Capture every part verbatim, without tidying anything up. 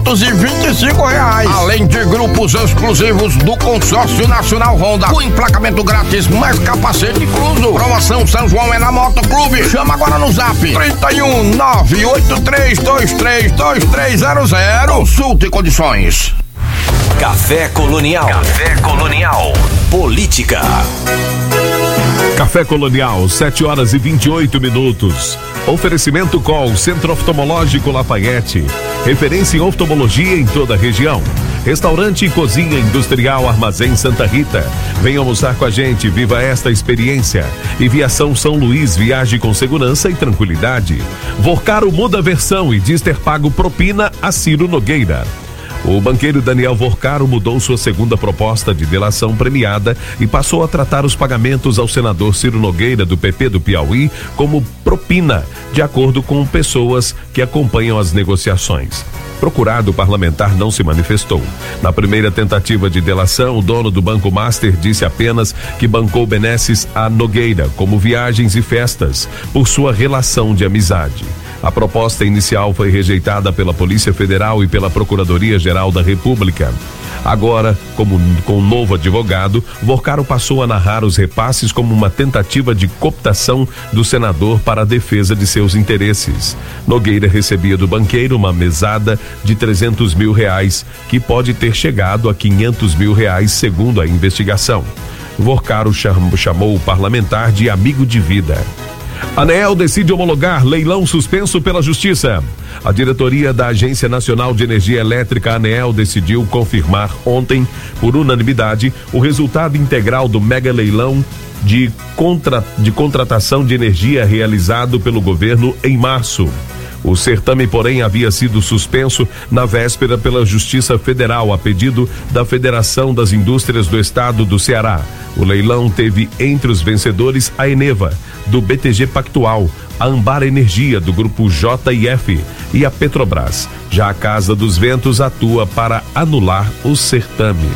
quinhentos e vinte e cinco reais. Além de grupos exclusivos do Consórcio Nacional Honda, com emplacamento grátis, mais capacete incluso. Promoção São João é na Moto Clube. Chama agora no zap trinta e um, nove oito três dois três dois três zero zero. Consulte condições. Café Colonial. Café Colonial. Política. Café Colonial, sete horas e vinte e oito minutos. Oferecimento Col, Centro Oftalmológico Lafayette. Referência em oftalmologia em toda a região. Restaurante e Cozinha Industrial Armazém Santa Rita. Venha almoçar com a gente, viva esta experiência. E Viação São Luís, viaje com segurança e tranquilidade. Vorcaro muda a versão e diz ter pago propina a Ciro Nogueira. O banqueiro Daniel Vorcaro mudou sua segunda proposta de delação premiada e passou a tratar os pagamentos ao senador Ciro Nogueira, do P P do Piauí, como propina, de acordo com pessoas que acompanham as negociações. Procurado, o parlamentar não se manifestou. Na primeira tentativa de delação, o dono do Banco Master disse apenas que bancou benesses a Nogueira, como viagens e festas, por sua relação de amizade. A proposta inicial foi rejeitada pela Polícia Federal e pela Procuradoria-Geral da República. Agora, como com um novo advogado, Vorcaro passou a narrar os repasses como uma tentativa de cooptação do senador para a defesa de seus interesses. Nogueira recebia do banqueiro uma mesada de trezentos mil reais, que pode ter chegado a quinhentos mil reais, segundo a investigação. Vorcaro chamou o parlamentar de amigo de vida. ANEEL decide homologar leilão suspenso pela Justiça. A diretoria da Agência Nacional de Energia Elétrica, ANEEL, decidiu confirmar ontem, por unanimidade, o resultado integral do mega leilão de, contra, de contratação de energia realizado pelo governo em março. O certame, porém, havia sido suspenso na véspera pela Justiça Federal, a pedido da Federação das Indústrias do Estado do Ceará. O leilão teve entre os vencedores a Eneva, do B T G Pactual, a Ambar Energia, do grupo J e F, e a Petrobras. Já a Casa dos Ventos atua para anular o certame.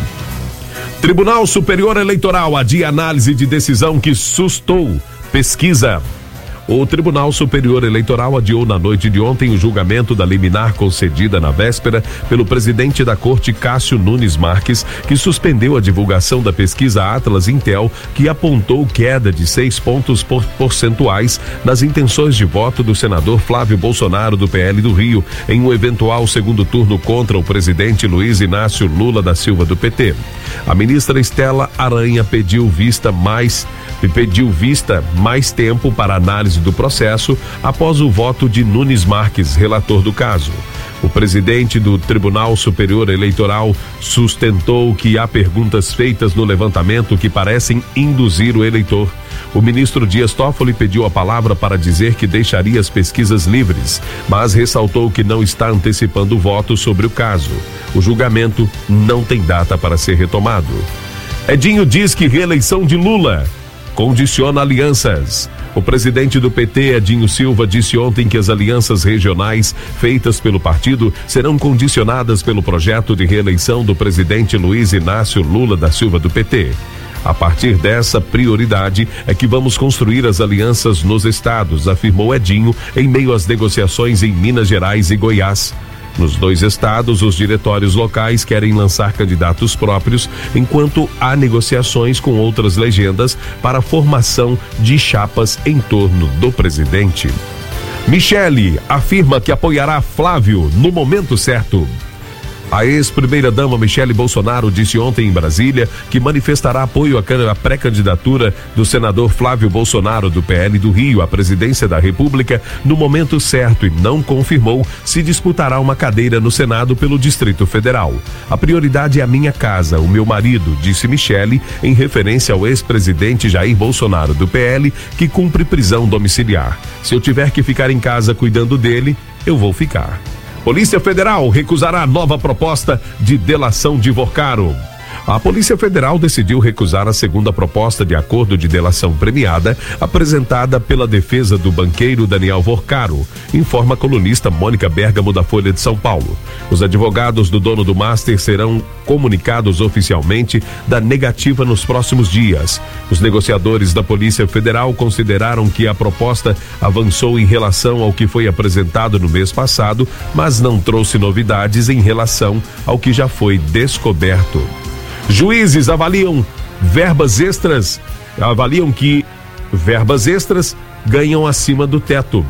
Tribunal Superior Eleitoral adia análise de decisão que sustou pesquisa. O Tribunal Superior Eleitoral adiou na noite de ontem o julgamento da liminar concedida na véspera pelo presidente da Corte, Cássio Nunes Marques, que suspendeu a divulgação da pesquisa Atlas Intel, que apontou queda de seis pontos por percentuais nas intenções de voto do senador Flávio Bolsonaro, do P L do Rio, em um eventual segundo turno contra o presidente Luiz Inácio Lula da Silva, do P T. A ministra Estela Aranha pediu vista mais pediu vista mais tempo para análise do processo após o voto de Nunes Marques, relator do caso. O presidente do Tribunal Superior Eleitoral sustentou que há perguntas feitas no levantamento que parecem induzir o eleitor. O ministro Dias Toffoli pediu a palavra para dizer que deixaria as pesquisas livres, mas ressaltou que não está antecipando o voto sobre o caso. O julgamento não tem data para ser retomado. Edinho diz que reeleição de Lula condiciona alianças. O presidente do P T, Edinho Silva, disse ontem que as alianças regionais feitas pelo partido serão condicionadas pelo projeto de reeleição do presidente Luiz Inácio Lula da Silva, do P T. A partir dessa prioridade é que vamos construir as alianças nos estados, afirmou Edinho em meio às negociações em Minas Gerais e Goiás. Nos dois estados, os diretórios locais querem lançar candidatos próprios, enquanto há negociações com outras legendas para a formação de chapas em torno do presidente. Michele afirma que apoiará Flávio no momento certo. A ex-primeira-dama Michele Bolsonaro disse ontem em Brasília que manifestará apoio à pré-candidatura do senador Flávio Bolsonaro, do P L do Rio, à presidência da República no momento certo, e não confirmou se disputará uma cadeira no Senado pelo Distrito Federal. A prioridade é a minha casa, o meu marido, disse Michele, em referência ao ex-presidente Jair Bolsonaro, do P L, que cumpre prisão domiciliar. Se eu tiver que ficar em casa cuidando dele, eu vou ficar. Polícia Federal recusará a nova proposta de delação de Vorcaro. A Polícia Federal decidiu recusar a segunda proposta de acordo de delação premiada apresentada pela defesa do banqueiro Daniel Vorcaro, informa a colunista Mônica Bergamo da Folha de São Paulo. Os advogados do dono do Master serão comunicados oficialmente da negativa nos próximos dias. Os negociadores da Polícia Federal consideraram que a proposta avançou em relação ao que foi apresentado no mês passado, mas não trouxe novidades em relação ao que já foi descoberto. Juízes avaliam verbas extras, avaliam que verbas extras ganham acima do teto.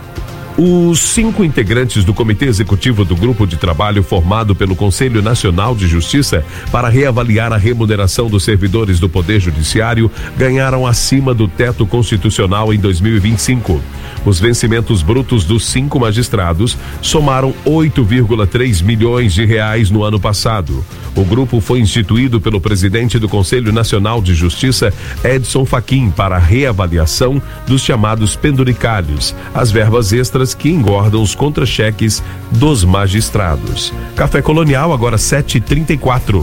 Os cinco integrantes do Comitê Executivo do Grupo de Trabalho formado pelo Conselho Nacional de Justiça para reavaliar a remuneração dos servidores do Poder Judiciário ganharam acima do teto constitucional em dois mil e vinte e cinco. Os vencimentos brutos dos cinco magistrados somaram oito vírgula três milhões de reais no ano passado. O grupo foi instituído pelo presidente do Conselho Nacional de Justiça, Edson Fachin, para a reavaliação dos chamados penduricalhos, as verbas extras que engordam os contra-cheques dos magistrados. Café Colonial, agora sete e trinta e quatro.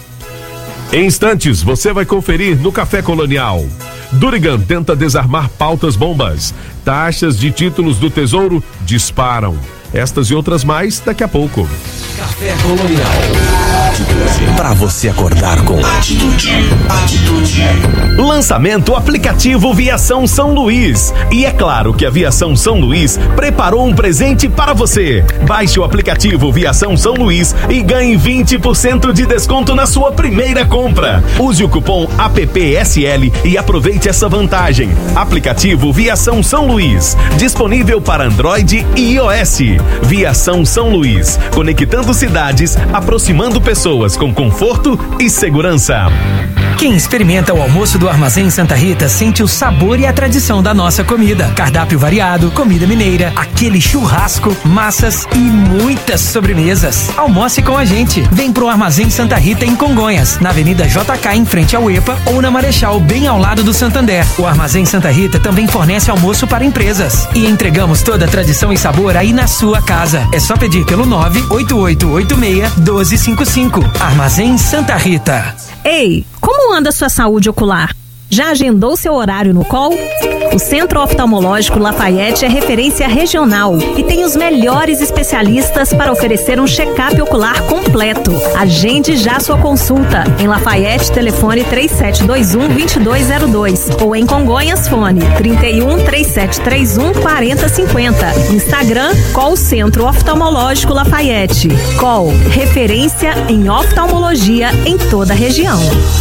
Em instantes, você vai conferir no Café Colonial. Durigan tenta desarmar pautas bombas. Taxas de títulos do Tesouro disparam. Estas e outras mais daqui a pouco. Café Colonial. Atitude. Pra você acordar com atitude. Atitude. Lançamento aplicativo Viação São Luís. E é claro que a Viação São Luís preparou um presente para você. Baixe o aplicativo Viação São Luís e ganhe vinte por cento de desconto na sua primeira compra. Use o cupom A P P S L e aproveite essa vantagem. Aplicativo Viação São Luís. Disponível para Android e iOS. Viação São Luís, conectando cidades, aproximando pessoas com conforto e segurança. Quem experimenta o almoço do Armazém Santa Rita sente o sabor e a tradição da nossa comida. Cardápio variado, comida mineira, aquele churrasco, massas e muitas sobremesas. Almoce com a gente. Vem pro Armazém Santa Rita em Congonhas, na Avenida J K em frente ao EPA ou na Marechal, bem ao lado do Santander. O Armazém Santa Rita também fornece almoço para empresas. E entregamos toda a tradição e sabor aí na sua casa. É só pedir pelo nove oito oito oito seis um dois cinco cinco. Armazém Santa Rita. Ei, como anda a sua saúde ocular? Já agendou seu horário no C O L? O Centro Oftalmológico Lafayette é referência regional e tem os melhores especialistas para oferecer um check-up ocular completo. Agende já sua consulta. Em Lafayette, telefone três sete dois um, dois dois zero dois ou em Congonhas, fone trinta e um, três sete três um, quarenta cinquenta. Instagram, C O L Centro Oftalmológico Lafayette. C O L, referência em oftalmologia em toda a região.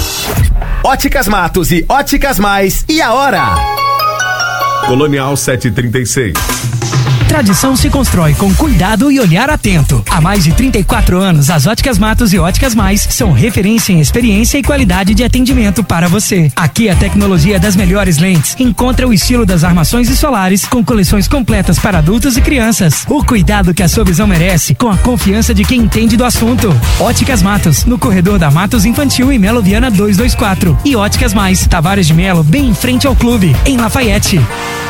Óticas Matos e Óticas Mais. E a hora? Colonial sete e trinta e seis. Tradição se constrói com cuidado e olhar atento. Há mais de trinta e quatro anos, as Óticas Matos e Óticas Mais são referência em experiência e qualidade de atendimento para você. Aqui a tecnologia das melhores lentes encontra o estilo das armações e solares com coleções completas para adultos e crianças. O cuidado que a sua visão merece com a confiança de quem entende do assunto. Óticas Matos, no corredor da Matos Infantil em Melo Viana duzentos e vinte e quatro. E Óticas Mais, Tavares de Melo, bem em frente ao clube, em Lafayette.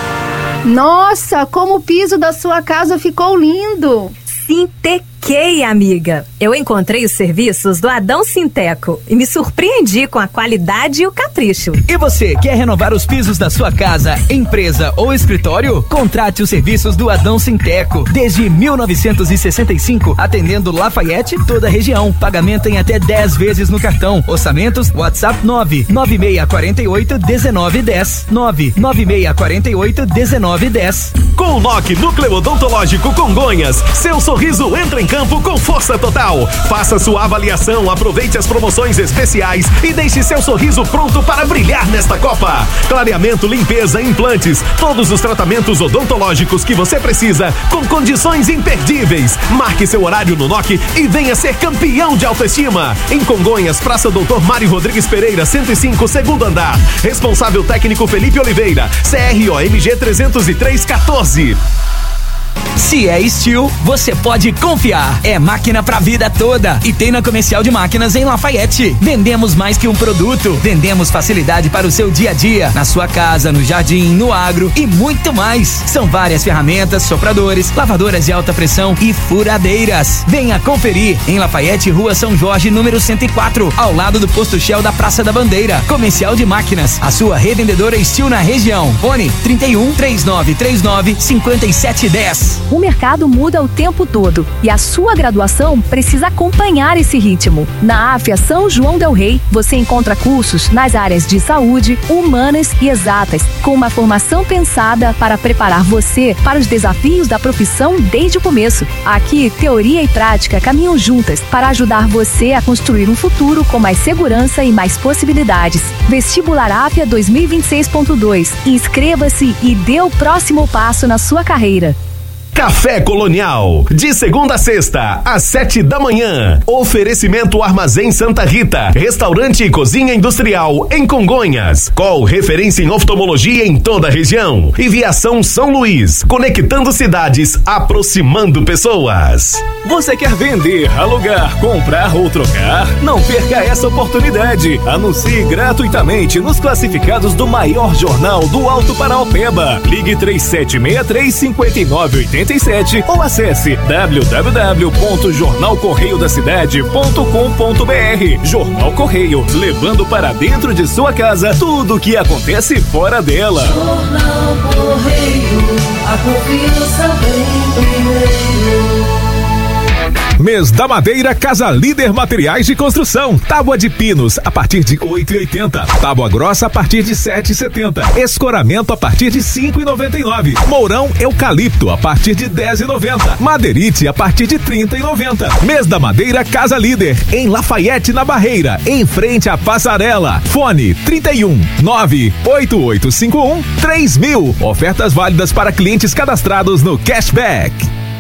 Nossa, como o piso da sua casa ficou lindo! Sintequei, amiga. Eu encontrei os serviços do Adão Sinteco e me surpreendi com a qualidade e o capricho. E você, quer renovar os pisos da sua casa, empresa ou escritório? Contrate os serviços do Adão Sinteco. Desde mil novecentos e sessenta e cinco, atendendo Lafayette e toda a região. Pagamento em até dez vezes no cartão. Orçamentos, WhatsApp nove nove seis quatro oito um nove um zero. nove nove seis quatro oito um nove um zero. Com o N O C Núcleo Odontológico Congonhas, seu sorriso entra em campo com força total. Faça sua avaliação, aproveite as promoções especiais e deixe seu sorriso pronto para brilhar nesta Copa. Clareamento, limpeza, implantes, todos os tratamentos odontológicos que você precisa com condições imperdíveis. Marque seu horário no N O C e venha ser campeão de autoestima. Em Congonhas, Praça doutor Mário Rodrigues Pereira, cento e cinco, segundo andar. Responsável técnico Felipe Oliveira, C R O M G trezentos e três quatorze. Se é Steel, você pode confiar. É máquina pra vida toda. E tem na Comercial de Máquinas em Lafayette. Vendemos mais que um produto. Vendemos facilidade para o seu dia a dia. Na sua casa, no jardim, no agro e muito mais. São várias ferramentas, sopradores, lavadoras de alta pressão e furadeiras. Venha conferir. Em Lafayette, Rua São Jorge, número cento e quatro. Ao lado do Posto Shell da Praça da Bandeira. Comercial de Máquinas. A sua revendedora Steel na região. Fone trinta e um, três nove três nove, cinco sete um zero. O mercado muda o tempo todo e a sua graduação precisa acompanhar esse ritmo. Na AFIA São João del Rei, você encontra cursos nas áreas de saúde, humanas e exatas, com uma formação pensada para preparar você para os desafios da profissão desde o começo. Aqui, teoria e prática caminham juntas para ajudar você a construir um futuro com mais segurança e mais possibilidades. Vestibular AFIA dois mil e vinte e seis ponto dois. Inscreva-se e dê o próximo passo na sua carreira. Café Colonial, de segunda a sexta, às sete da manhã. Oferecimento Armazém Santa Rita, restaurante e cozinha industrial em Congonhas. Call referência em oftalmologia em toda a região. E Viação São Luís, conectando cidades, aproximando pessoas. Você quer vender, alugar, comprar ou trocar? Não perca essa oportunidade. Anuncie gratuitamente nos classificados do maior jornal do Alto Paraopeba. Ligue três sete seis três, cinco nove oito sete ou acesse w w w ponto jornal correio da cidade ponto com ponto b r. Jornal Correio, levando para dentro de sua casa tudo o que acontece fora dela. Jornal Correio, a confiança vem primeiro. Mês da Madeira Casa Líder Materiais de Construção. Tábua de pinos a partir de oito e oitenta. Tábua grossa a partir de sete e setenta. Escoramento a partir de cinco e noventa e nove. Mourão eucalipto a partir de dez e noventa. Madeirite a partir de trinta e noventa. Mês da Madeira Casa Líder em Lafayette na Barreira, em frente à Passarela. Fone trinta e um, nove oito oito cinco um, três mil. Ofertas válidas para clientes cadastrados no Cashback.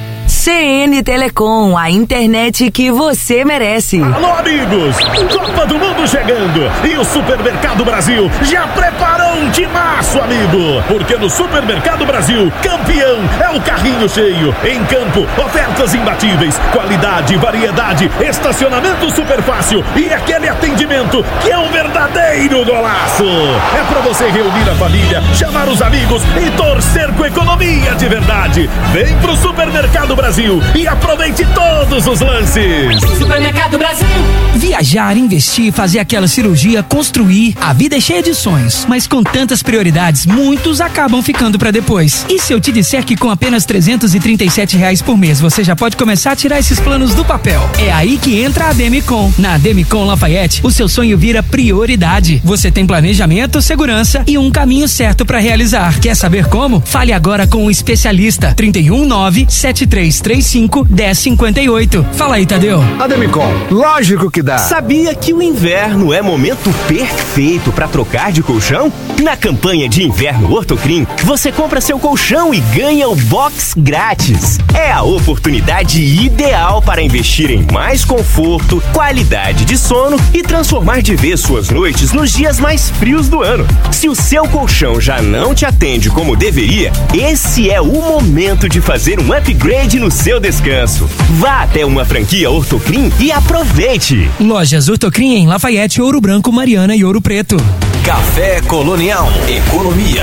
C N Telecom, a internet que você merece. Alô, amigos! Copa do Mundo chegando! E o Supermercado Brasil já preparou um timaço, amigo! Porque no Supermercado Brasil, campeão é o carrinho cheio. Em campo, ofertas imbatíveis, qualidade, variedade, estacionamento super fácil e aquele atendimento que é um verdadeiro golaço! É pra você reunir a família, chamar os amigos e torcer com economia de verdade. Vem pro Supermercado Brasil e aproveite todos os lances. Supermercado Brasil. Viajar, investir, fazer aquela cirurgia, construir. A vida é cheia de sonhos, mas com tantas prioridades, muitos acabam ficando pra depois. E se eu te disser que com apenas trezentos e trinta e sete reais por mês você já pode começar a tirar esses planos do papel? É aí que entra a Demicon. Na Demicon Lafayette, o seu sonho vira prioridade. Você tem planejamento, segurança e um caminho certo pra realizar. Quer saber como? Fale agora com um especialista. trinta e um, nove sete três três cinco, um zero cinco oito. Fala aí, Tadeu. A Demicon, lógico que dá. Sabia que o inverno é momento perfeito para trocar de colchão? Na campanha de inverno Ortocrim, você compra seu colchão e ganha o box grátis. É a oportunidade ideal para investir em mais conforto, qualidade de sono e transformar de vez suas noites nos dias mais frios do ano. Se o seu colchão já não te atende como deveria, esse é o momento de fazer um upgrade no seu descanso. Vá até uma franquia Ortocrim e aproveite. Lojas Ortocrim em Lafayette, Ouro Branco, Mariana e Ouro Preto. Café Colonial. Economia.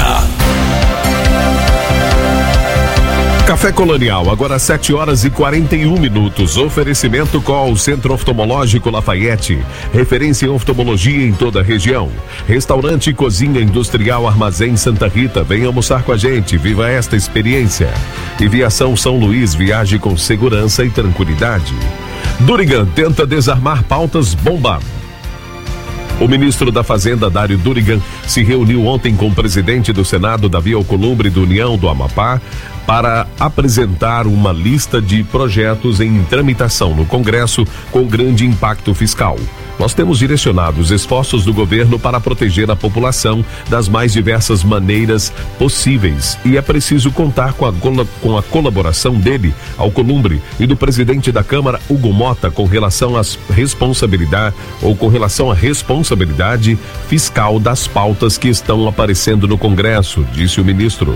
Café Colonial, agora sete horas e quarenta e um minutos. Oferecimento Call Centro Oftalmológico Lafayette. Referência em oftalmologia em toda a região. Restaurante e cozinha industrial Armazém Santa Rita. Venha almoçar com a gente. Viva esta experiência. E Viação São Luís, viaje com segurança e tranquilidade. Durigan tenta desarmar pautas bomba. O ministro da Fazenda, Dário Durigan, se reuniu ontem com o presidente do Senado, Davi Alcolumbre, do União do Amapá, para apresentar uma lista de projetos em tramitação no Congresso com grande impacto fiscal. Nós temos direcionado os esforços do governo para proteger a população das mais diversas maneiras possíveis e é preciso contar com a, com a colaboração dele, Alcolumbre, e do presidente da Câmara, Hugo Mota, com relação às responsabilidade ou com relação à responsabilidade fiscal das pautas que estão aparecendo no Congresso, disse o ministro.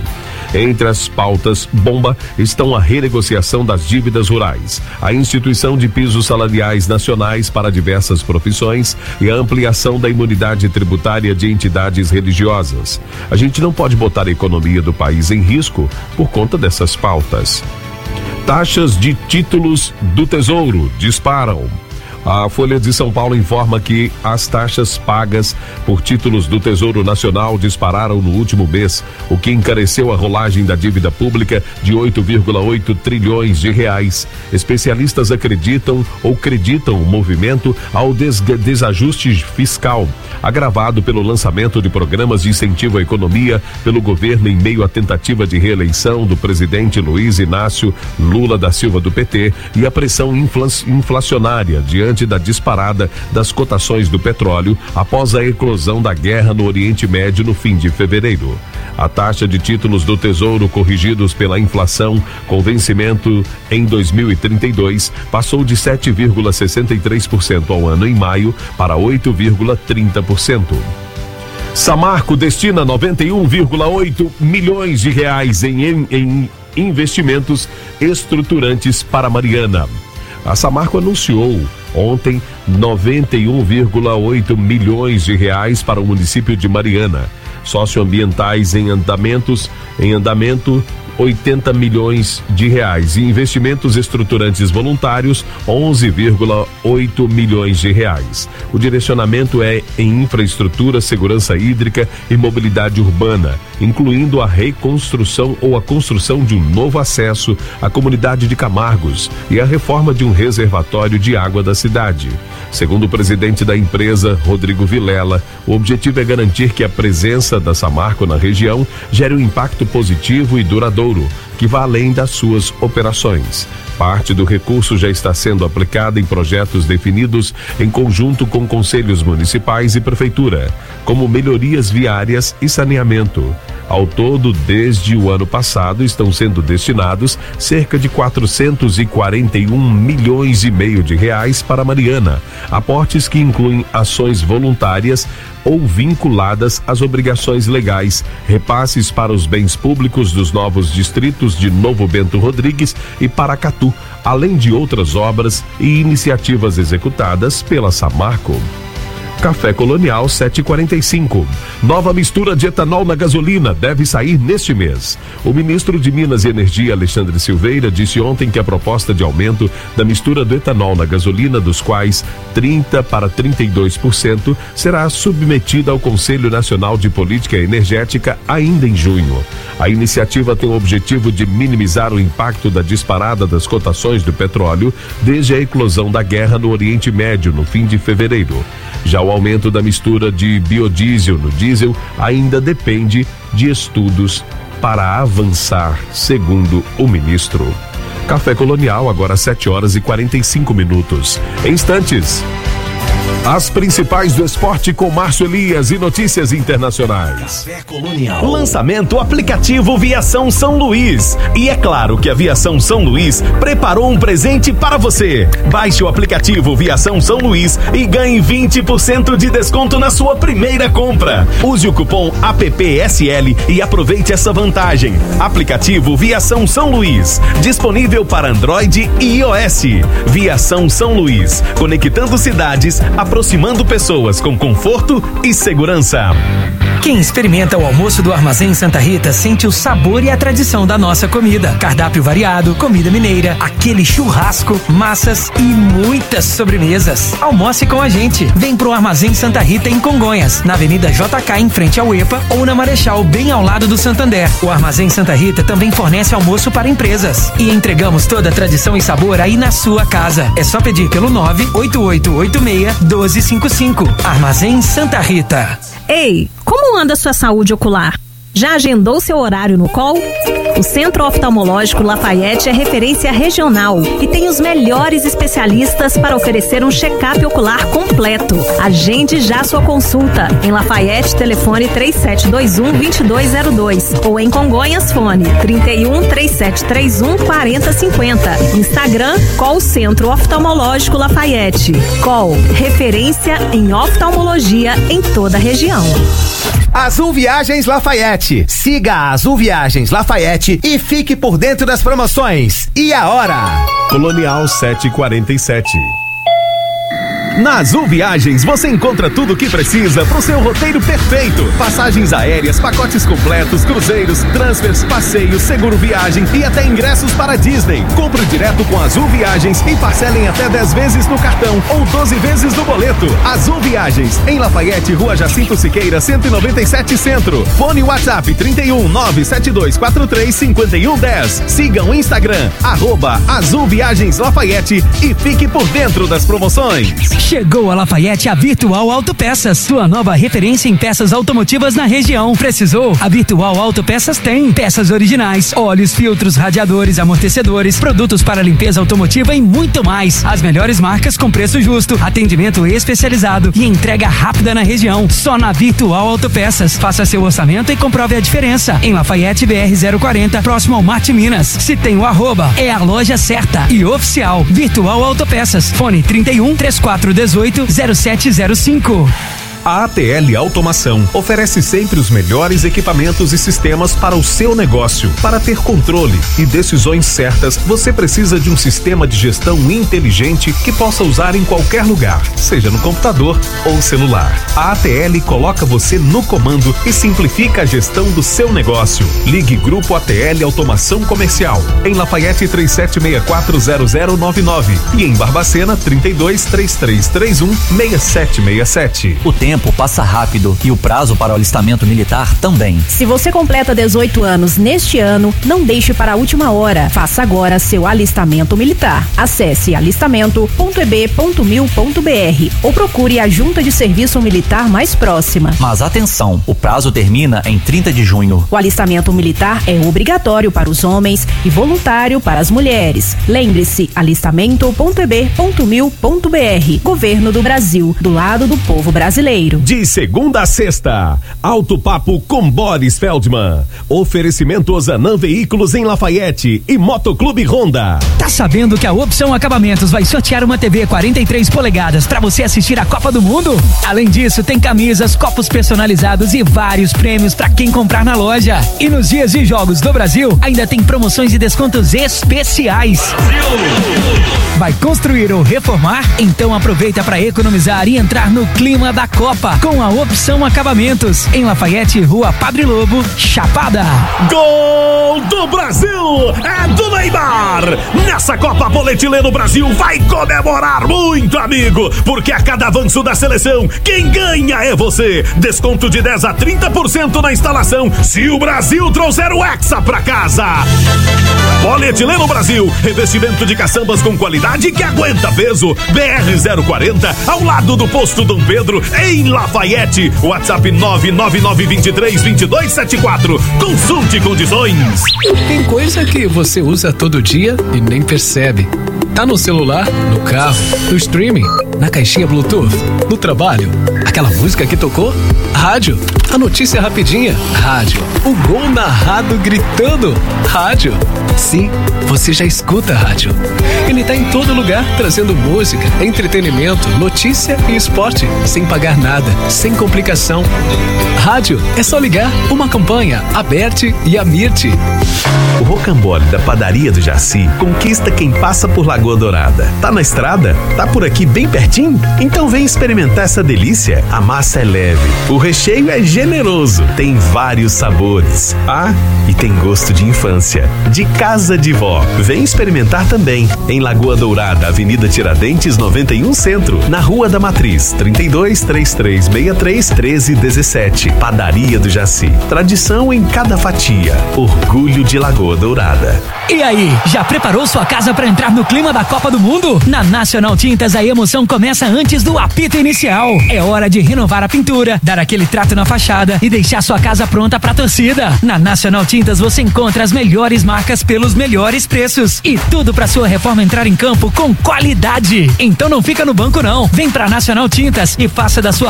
Entre as pautas bomba estão a renegociação das dívidas rurais, a instituição de pisos salariais nacionais para diversas profissões e a ampliação da imunidade tributária de entidades religiosas. A gente não pode botar a economia do país em risco por conta dessas pautas. Taxas de títulos do Tesouro disparam. A Folha de São Paulo informa que as taxas pagas por títulos do Tesouro Nacional dispararam no último mês, o que encareceu a rolagem da dívida pública de oito vírgula oito trilhões de reais. Especialistas acreditam ou acreditam o movimento ao des- desajuste fiscal, agravado pelo lançamento de programas de incentivo à economia pelo governo em meio à tentativa de reeleição do presidente Luiz Inácio Lula da Silva do P T e a pressão infla- inflacionária diante da disparada das cotações do petróleo após a eclosão da guerra no Oriente Médio no fim de fevereiro. A taxa de títulos do Tesouro corrigidos pela inflação com vencimento em dois mil e trinta e dois passou de sete vírgula sessenta e três por cento ao ano em maio para oito vírgula trinta por cento. Samarco destina noventa e um vírgula oito milhões de reais em, em, em investimentos estruturantes para Mariana. A Samarco anunciou ontem noventa e um vírgula oito milhões de reais para o município de Mariana. Socioambientais em andamentos, em andamento, oitenta milhões de reais e investimentos estruturantes voluntários, onze vírgula oito milhões de reais. O direcionamento é em infraestrutura, segurança hídrica e mobilidade urbana, incluindo a reconstrução ou a construção de um novo acesso à comunidade de Camargos e a reforma de um reservatório de água da cidade. Segundo o presidente da empresa, Rodrigo Vilela, o objetivo é garantir que a presença da Samarco na região gere um impacto positivo e duradouro, que vá além das suas operações. Parte do recurso já está sendo aplicada em projetos definidos em conjunto com conselhos municipais e prefeitura, como melhorias viárias e saneamento. Ao todo, desde o ano passado, estão sendo destinados cerca de quatrocentos e quarenta e um milhões e meio de reais para Mariana, aportes que incluem ações voluntárias ou vinculadas às obrigações legais, repasses para os bens públicos dos novos distritos de Novo Bento Rodrigues e Paracatu, além de outras obras e iniciativas executadas pela Samarco. Café Colonial sete e quarenta e cinco. Nova mistura de etanol na gasolina deve sair neste mês. O ministro de Minas e Energia, Alexandre Silveira, disse ontem que a proposta de aumento da mistura do etanol na gasolina, dos quais trinta para trinta e dois por cento, será submetida ao Conselho Nacional de Política Energética ainda em junho. A iniciativa tem o objetivo de minimizar o impacto da disparada das cotações do petróleo desde a eclosão da guerra no Oriente Médio no fim de fevereiro. Já o aumento da mistura de biodiesel no diesel ainda depende de estudos para avançar, segundo o ministro. Café Colonial, agora sete horas e quarenta e cinco minutos. Em instantes, as principais do esporte com Márcio Elias e notícias internacionais. Café Colonial. Lançamento aplicativo Viação São Luís. E é claro que a Viação São Luís preparou um presente para você. Baixe o aplicativo Viação São Luís e ganhe vinte por cento de desconto na sua primeira compra. Use o cupom A P P S L e aproveite essa vantagem. Aplicativo Viação São Luís. Disponível para Android e iOS. Viação São Luís. Conectando cidades, aproximando pessoas com conforto e segurança. Quem experimenta o almoço do Armazém Santa Rita sente o sabor e a tradição da nossa comida. Cardápio variado, comida mineira, aquele churrasco, massas e muitas sobremesas. Almoce com a gente. Vem pro Armazém Santa Rita em Congonhas, na Avenida J K em frente ao EPA ou na Marechal, bem ao lado do Santander. O Armazém Santa Rita também fornece almoço para empresas. E entregamos toda a tradição e sabor aí na sua casa. É só pedir pelo nove oito oito oito seis, um dois cinco cinco. Armazém Santa Rita. Ei, como anda a sua saúde ocular? Já agendou seu horário no C O L? O Centro Oftalmológico Lafayette é referência regional e tem os melhores especialistas para oferecer um check-up ocular completo. Agende já sua consulta. Em Lafayette, telefone três sete dois um, dois dois zero dois ou em Congonhas, fone trinta e um, três sete três um, quarenta cinquenta. Instagram, C O L Centro Oftalmológico Lafayette. C O L, referência em oftalmologia em toda a região. Azul Viagens Lafayette. Siga a Azul Viagens Lafayette e fique por dentro das promoções. E a hora? Colonial sete e quarenta e sete. Na Azul Viagens você encontra tudo o que precisa para o seu roteiro perfeito. Passagens aéreas, pacotes completos, cruzeiros, transfers, passeios, seguro viagem e até ingressos para Disney. Compre direto com Azul Viagens e parcelem até dez vezes no cartão ou doze vezes no boleto. Azul Viagens, em Lafayette, Rua Jacinto Siqueira, cento e noventa e sete Centro. Fone WhatsApp trinta e um, nove sete dois quatro três cinco um um zero. Siga o Instagram, arroba Azul Viagens Lafayette e fique por dentro das promoções. Chegou a Lafayette a Virtual Autopeças, sua nova referência em peças automotivas na região. Precisou? A Virtual Autopeças tem peças originais, óleos, filtros, radiadores, amortecedores, produtos para limpeza automotiva e muito mais. As melhores marcas com preço justo, atendimento especializado e entrega rápida na região. Só na Virtual Autopeças. Faça seu orçamento e comprove a diferença. Em Lafayette B R zero quarenta, próximo ao Marte Minas. Se tem o arroba, é a loja certa e oficial. Virtual Autopeças. Fone trinta e um, trinta e quatro, dezoito, zero sete zero cinco. A ATL Automação oferece sempre os melhores equipamentos e sistemas para o seu negócio. Para ter controle e decisões certas, você precisa de um sistema de gestão inteligente que possa usar em qualquer lugar, seja no computador ou celular. A ATL coloca você no comando e simplifica a gestão do seu negócio. Ligue Grupo A T L Automação Comercial, em Lafayette três sete seis quatro zero zero nove nove e em Barbacena trinta e dois, três três três um, seis sete seis sete. O tempo passa rápido e o prazo para o alistamento militar também. Se você completa dezoito anos neste ano, não deixe para a última hora. Faça agora seu alistamento militar. Acesse alistamento ponto e b ponto mil ponto b r ou procure a junta de serviço militar mais próxima. Mas atenção, o prazo termina em trinta de junho. O alistamento militar é obrigatório para os homens e voluntário para as mulheres. Lembre-se, alistamento ponto e b ponto mil ponto b r. Governo do Brasil, do lado do povo brasileiro. De segunda a sexta, Alto Papo com Boris Feldman. Oferecimento Ozanam Veículos em Lafayette e Motoclube Honda. Tá sabendo que a Opção Acabamentos vai sortear uma T V quarenta e três polegadas para você assistir a Copa do Mundo? Além disso, tem camisas, copos personalizados e vários prêmios para quem comprar na loja. E nos dias de jogos do Brasil, ainda tem promoções e descontos especiais. Vai construir ou reformar? Então aproveita para economizar e entrar no clima da Copa com a Opção Acabamentos, em Lafayette, Rua Padre Lobo, Chapada. Gol do Brasil! É do Neymar! Nessa Copa Polietileno Brasil vai comemorar muito, amigo, porque a cada avanço da seleção, quem ganha é você. Desconto de dez a trinta por cento na instalação se o Brasil trouxer o Hexa pra casa. Polietileno Brasil, revestimento de caçambas com qualidade que aguenta peso. B R zero quarenta, ao lado do posto Dom Pedro, em Lafayette. WhatsApp nove nove nove dois três dois dois sete quatro. Consulte condições. Tem coisa que você usa todo dia e nem percebe. Tá no celular, no carro, no streaming, na caixinha Bluetooth, no trabalho. Aquela música que tocou? Rádio. A notícia rapidinha? Rádio. O gol narrado gritando? Rádio. Sim, você já escuta rádio. Ele tá em todo lugar, trazendo música, entretenimento, notícia e esporte, sem pagar nada, sem complicação. Rádio, é só ligar. Uma campanha, Aberte e Amirte. O rocambole da Padaria do Jaci conquista quem passa por Lagoa Dourada. Tá na estrada? Tá por aqui bem pertinho? Então vem experimentar essa delícia. A massa é leve, o recheio é generoso, tem vários sabores. Ah, e tem gosto de infância, de casa de vó. Vem experimentar também. Em Lagoa Dourada, Avenida Tiradentes noventa e um Centro, na Rua da Matriz, trinta e dois, trinta e três sessenta e três, treze dezessete. Padaria do Jaci. Tradição em cada fatia. Orgulho de Lagoa Dourada. E aí, já preparou sua casa para entrar no clima da Copa do Mundo? Na Nacional Tintas, a emoção começa antes do apito inicial. É hora de renovar a pintura, dar aquele trato na fachada e deixar sua casa pronta pra torcida. Na Nacional Tintas você encontra as melhores marcas pelos melhores preços e tudo pra sua reforma entrar em campo com qualidade. Então não fica no banco não. Vem pra Nacional Tintas e faça da sua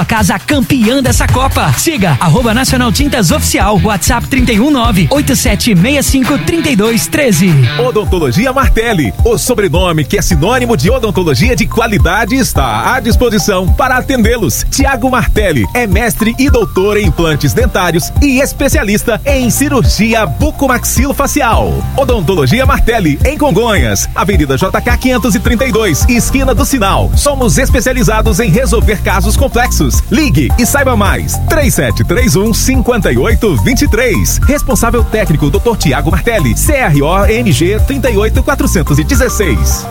sua casa campeã dessa Copa. Siga arroba Nacional Tintas Oficial. WhatsApp trinta e um nove, oitenta e sete sessenta e cinco, trinta e dois treze. Odontologia Martelli, o sobrenome que é sinônimo de odontologia de qualidade, está à disposição para atendê-los. Tiago Martelli é mestre e doutor em implantes dentários e especialista em cirurgia bucomaxilofacial. Odontologia Martelli, em Congonhas, Avenida J K quinhentos e trinta e dois, esquina do Sinal. Somos especializados em resolver casos complexos. Ligue e saiba mais. três sete três um, cinco oito dois três. Responsável técnico doutor Tiago Martelli, C R O M G trinta e oito quatrocentos e dezesseis.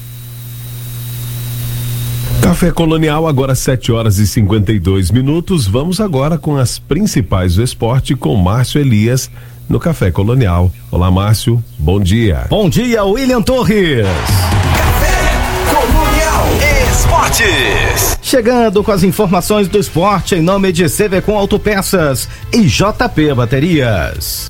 Café Colonial, agora sete horas e cinquenta e dois minutos. Vamos agora com as principais do esporte com Márcio Elias no Café Colonial. Olá, Márcio, bom dia. Bom dia, William Torres. Café Colonial Esportes. Chegando com as informações do esporte em nome de C V Com Autopeças e J P Baterias.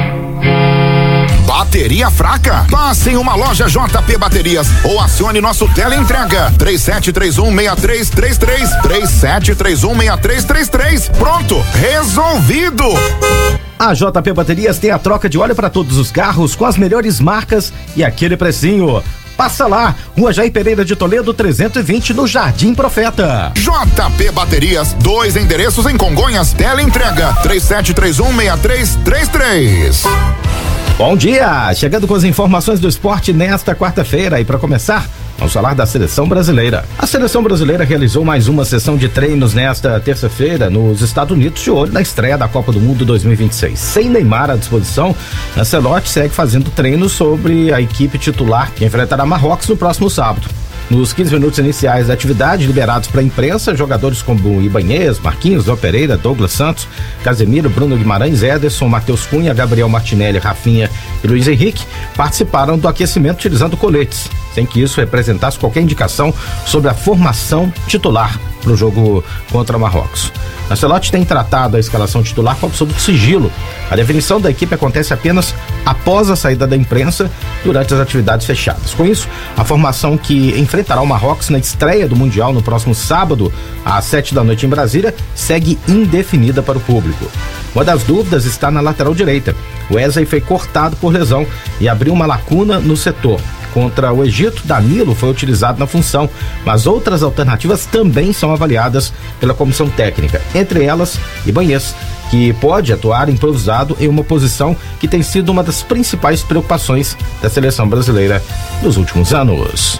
Bateria fraca? Passe em uma loja J P Baterias ou acione nosso teleentrega três sete três um, seis três três três, três sete três um, seis três três três. Pronto, resolvido. A J P Baterias tem a troca de óleo para todos os carros com as melhores marcas e aquele precinho. Passa lá, Rua Jair Pereira de Toledo trezentos e vinte, no Jardim Profeta. J P Baterias, dois endereços em Congonhas, teleentrega três sete três um, seis três três três. Bom dia, chegando com as informações do esporte nesta quarta-feira e para começar, vamos falar da seleção brasileira. A seleção brasileira realizou mais uma sessão de treinos nesta terça-feira nos Estados Unidos, de olho na estreia da Copa do Mundo dois mil e vinte e seis. Sem Neymar à disposição, Ancelotti segue fazendo treinos sobre a equipe titular que enfrentará Marrocos no próximo sábado. Nos quinze minutos iniciais da atividade, liberados para a imprensa, jogadores como Ibanez, Marquinhos, Léo Pereira, Douglas Santos, Casemiro, Bruno Guimarães, Ederson, Matheus Cunha, Gabriel Martinelli, Rafinha e Luiz Henrique participaram do aquecimento utilizando coletes, sem que isso representasse qualquer indicação sobre a formação titular para o jogo contra Marrocos. Ancelotti tem tratado a escalação titular com absoluto sigilo. A definição da equipe acontece apenas após a saída da imprensa durante as atividades fechadas. Com isso, a formação que enfrentará o Marrocos na estreia do Mundial no próximo sábado, às sete da noite em Brasília, segue indefinida para o público. Uma das dúvidas está na lateral direita. Wesley foi cortado por lesão e abriu uma lacuna no setor. Contra o Egito, Danilo foi utilizado na função, mas outras alternativas também são avaliadas pela comissão técnica, entre elas Ibanez, que pode atuar improvisado em uma posição que tem sido uma das principais preocupações da seleção brasileira nos últimos anos.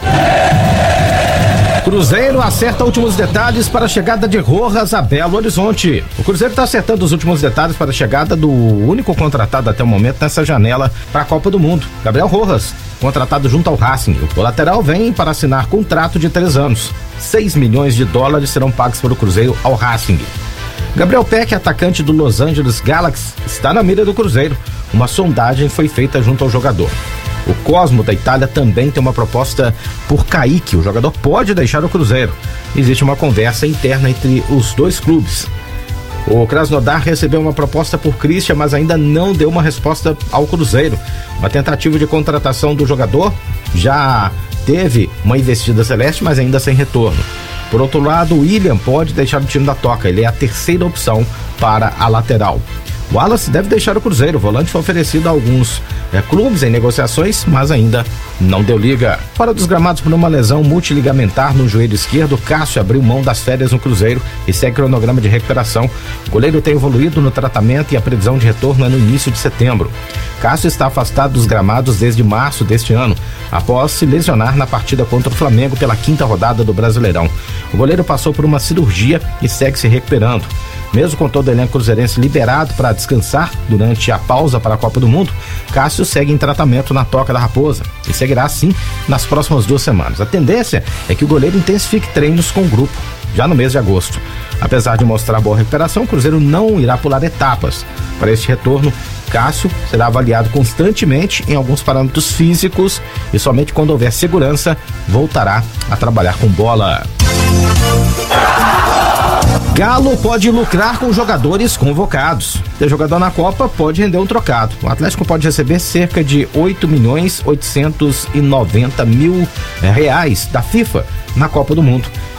Cruzeiro acerta últimos detalhes para a chegada de Rojas a Belo Horizonte. O Cruzeiro está acertando os últimos detalhes para a chegada do único contratado até o momento nessa janela para a Copa do Mundo, Gabriel Rojas, contratado junto ao Racing. O lateral vem para assinar contrato de três anos. seis milhões de dólares serão pagos pelo Cruzeiro ao Racing. Gabriel Peck, atacante do Los Angeles Galaxy, está na mira do Cruzeiro. Uma sondagem foi feita junto ao jogador. O Cosmo da Itália também tem uma proposta por Kaique. O jogador pode deixar o Cruzeiro. Existe uma conversa interna entre os dois clubes. O Krasnodar recebeu uma proposta por Christian, mas ainda não deu uma resposta ao Cruzeiro. Uma tentativa de contratação do jogador já teve uma investida celeste, mas ainda sem retorno. Por outro lado, o William pode deixar o time da toca. Ele é a terceira opção para a lateral. O Wallace deve deixar o Cruzeiro. O volante foi oferecido a alguns é, clubes em negociações, mas ainda não deu liga. Fora dos gramados por uma lesão multiligamentar no joelho esquerdo, Cássio abriu mão das férias no Cruzeiro e segue cronograma de recuperação. O goleiro tem evoluído no tratamento e a previsão de retorno é no início de setembro. Cássio está afastado dos gramados desde março deste ano, após se lesionar na partida contra o Flamengo pela quinta rodada do Brasileirão. O goleiro passou por uma cirurgia e segue se recuperando. Mesmo com todo o elenco cruzeirense liberado para descansar durante a pausa para a Copa do Mundo, Cássio segue em tratamento na Toca da Raposa e seguirá assim nas próximas duas semanas. A tendência é que o goleiro intensifique treinos com o grupo já no mês de agosto. Apesar de mostrar boa recuperação, o Cruzeiro não irá pular etapas. Para este retorno, Cássio será avaliado constantemente em alguns parâmetros físicos e somente quando houver segurança voltará a trabalhar com bola. Galo pode lucrar com jogadores convocados. Ter jogador na Copa pode render um trocado. O Atlético pode receber cerca de oito milhões oitocentos e noventa mil reais da FIFA na Copa do Mundo.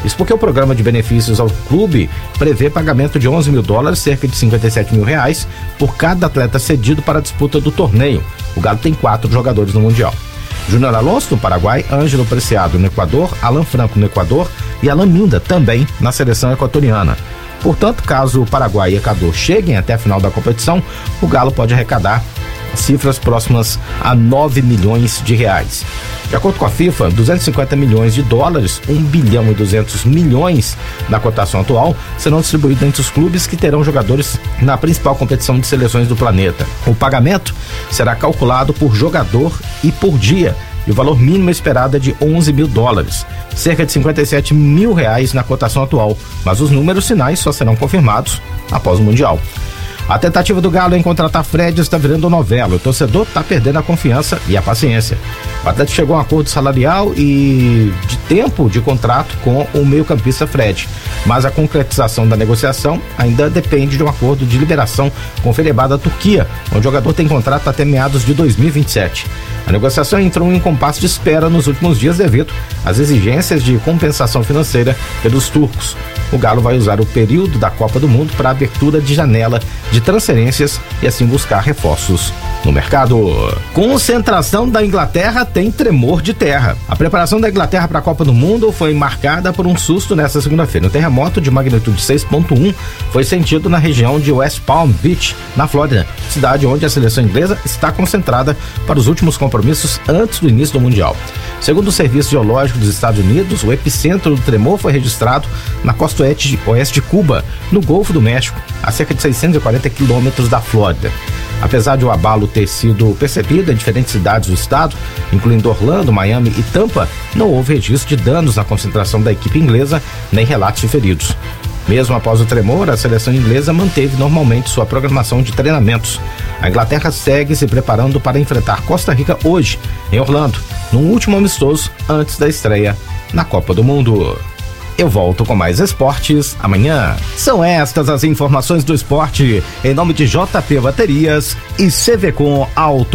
Isso porque o programa de benefícios ao clube prevê pagamento de onze mil dólares, cerca de cinquenta e sete mil reais, por cada atleta cedido para a disputa do torneio. O Galo tem quatro jogadores no Mundial. Júnior Alonso no Paraguai, Ângelo Preciado no Equador, Alan Franco no Equador e Alan Minda também na seleção equatoriana. Portanto, caso o Paraguai e Equador cheguem até a final da competição, o Galo pode arrecadar cifras próximas a nove milhões de reais. De acordo com a FIFA, duzentos e cinquenta milhões de dólares, um bilhão e duzentos milhões na cotação atual, serão distribuídos entre os clubes que terão jogadores na principal competição de seleções do planeta. O pagamento será calculado por jogador e por dia, e o valor mínimo esperado é de onze mil dólares, cerca de cinquenta e sete mil reais na cotação atual, mas os números finais só serão confirmados após o Mundial. A tentativa do Galo em contratar Fred está virando novela. O torcedor está perdendo a confiança e a paciência. O Atlético chegou a um acordo salarial e de tempo de contrato com o meio-campista Fred, mas a concretização da negociação ainda depende de um acordo de liberação com o Fenerbahçe da Turquia, onde o jogador tem contrato até meados de dois mil e vinte e sete. A negociação entrou em um compasso de espera nos últimos dias devido às exigências de compensação financeira pelos turcos. O Galo vai usar o período da Copa do Mundo para a abertura de janela de transferências e assim buscar reforços no mercado. Concentração da Inglaterra tem tremor de terra. A preparação da Inglaterra para a Copa do Mundo foi marcada por um susto nesta segunda-feira. Um terremoto de magnitude seis ponto um foi sentido na região de West Palm Beach, na Flórida, cidade onde a seleção inglesa está concentrada para os últimos compromissos antes do início do Mundial. Segundo o Serviço Geológico dos Estados Unidos, o epicentro do tremor foi registrado na costa oeste, oeste de Cuba, no Golfo do México, a cerca de seiscentos e quarenta quilômetros da Flórida. Apesar de o abalo ter sido percebido em diferentes cidades do estado, incluindo Orlando, Miami e Tampa, não houve registro de danos na concentração da equipe inglesa, nem relatos de feridos. Mesmo após o tremor, a seleção inglesa manteve normalmente sua programação de treinamentos. A Inglaterra segue se preparando para enfrentar Costa Rica hoje, em Orlando, num último amistoso antes da estreia na Copa do Mundo. Eu volto com mais esportes amanhã. São estas as informações do esporte, em nome de J P Baterias e Sevecom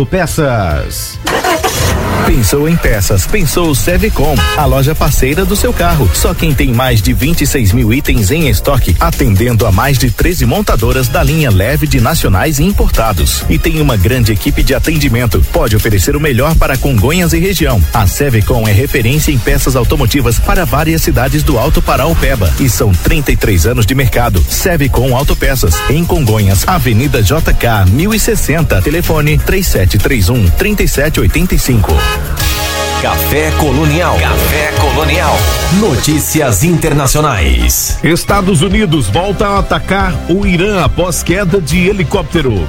Autopeças. Pensou em peças, pensou Sevecom, a loja parceira do seu carro. Só quem tem mais de vinte e seis mil itens em estoque, atendendo a mais de treze montadoras da linha leve de nacionais e importados. E tem uma grande equipe de atendimento. Pode oferecer o melhor para Congonhas e região. A Sevecom é referência em peças automotivas para várias cidades do Alto Paraopeba. E são trinta e três anos de mercado. Sevecom Autopeças, em Congonhas, Avenida J K mil e sessenta. Telefone três sete três um, três sete oito cinco. Café Colonial. Café Colonial. Notícias internacionais. Estados Unidos volta a atacar o Irã após queda de helicóptero.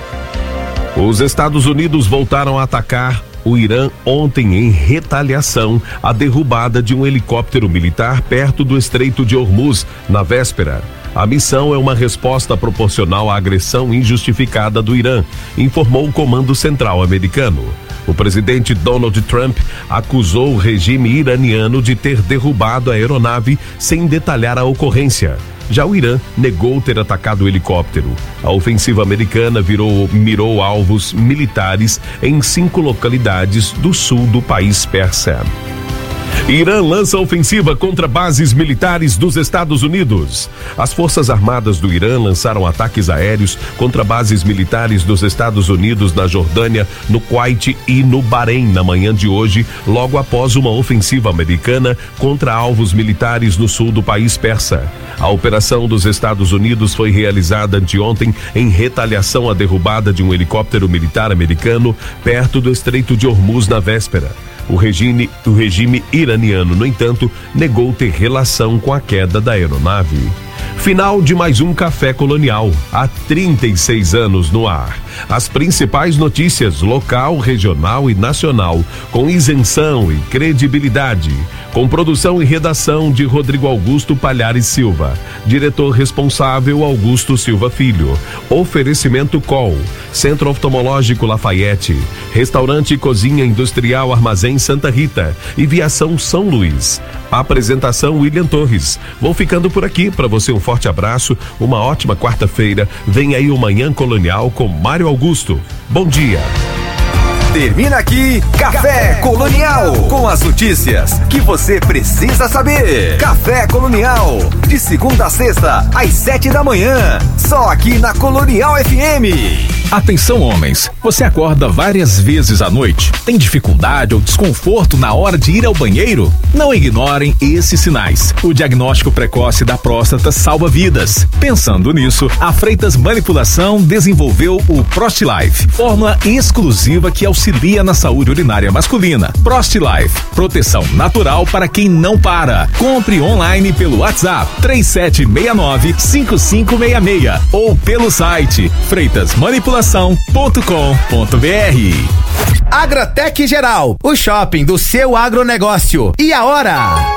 Os Estados Unidos voltaram a atacar o Irã ontem em retaliação à derrubada de um helicóptero militar perto do Estreito de Hormuz na véspera. A missão é uma resposta proporcional à agressão injustificada do Irã, informou o Comando Central americano. O presidente Donald Trump acusou o regime iraniano de ter derrubado a aeronave sem detalhar a ocorrência. Já o Irã negou ter atacado o helicóptero. A ofensiva americana virou, mirou alvos militares em cinco localidades do sul do país persa. Irã lança ofensiva contra bases militares dos Estados Unidos. As Forças Armadas do Irã lançaram ataques aéreos contra bases militares dos Estados Unidos na Jordânia, no Kuwait e no Bahrein na manhã de hoje, logo após uma ofensiva americana contra alvos militares no sul do país persa. A operação dos Estados Unidos foi realizada anteontem em retaliação à derrubada de um helicóptero militar americano perto do Estreito de Hormuz na véspera. O regime, o regime iraniano, no entanto, negou ter relação com a queda da aeronave. Final de mais um Café Colonial, há trinta e seis anos no ar. As principais notícias local, regional e nacional, com isenção e credibilidade. Com produção e redação de Rodrigo Augusto Palhares Silva. Diretor responsável Augusto Silva Filho. Oferecimento Col, Centro Oftalmológico Lafayette, Restaurante e Cozinha Industrial Armazém Santa Rita e Viação São Luís. Apresentação William Torres. Vou ficando por aqui, para você um forte abraço, uma ótima quarta-feira. Vem aí o Manhã Colonial com Mário Augusto. Bom dia. Termina aqui Café Colonial, com as notícias que você precisa saber. Café Colonial, de segunda a sexta, às sete da manhã, só aqui na Colonial F M. Atenção, homens, você acorda várias vezes à noite? Tem dificuldade ou desconforto na hora de ir ao banheiro? Não ignorem esses sinais. O diagnóstico precoce da próstata salva vidas. Pensando nisso, a Freitas Manipulação desenvolveu o ProstLife, fórmula exclusiva que auxilia na saúde urinária masculina. ProstLife, proteção natural para quem não para. Compre online pelo WhatsApp três sete seis nove, cinco cinco seis seis ou pelo site freitas manipulação ponto com ponto b r. Agrotec Geral, o shopping do seu agronegócio. E a hora?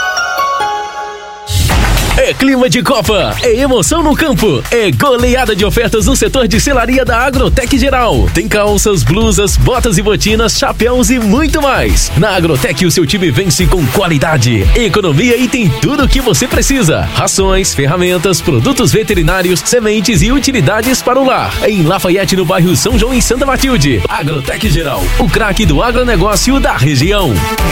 É clima de Copa, é emoção no campo, é goleada de ofertas no setor de selaria da Agrotec Geral. Tem calças, blusas, botas e botinas, chapéus e muito mais. Na Agrotec o seu time vence com qualidade, economia e tem tudo o que você precisa. Rações, ferramentas, produtos veterinários, sementes e utilidades para o lar. Em Lafayette, no bairro São João, em Santa Matilde. Agrotec Geral, o craque do agronegócio da região.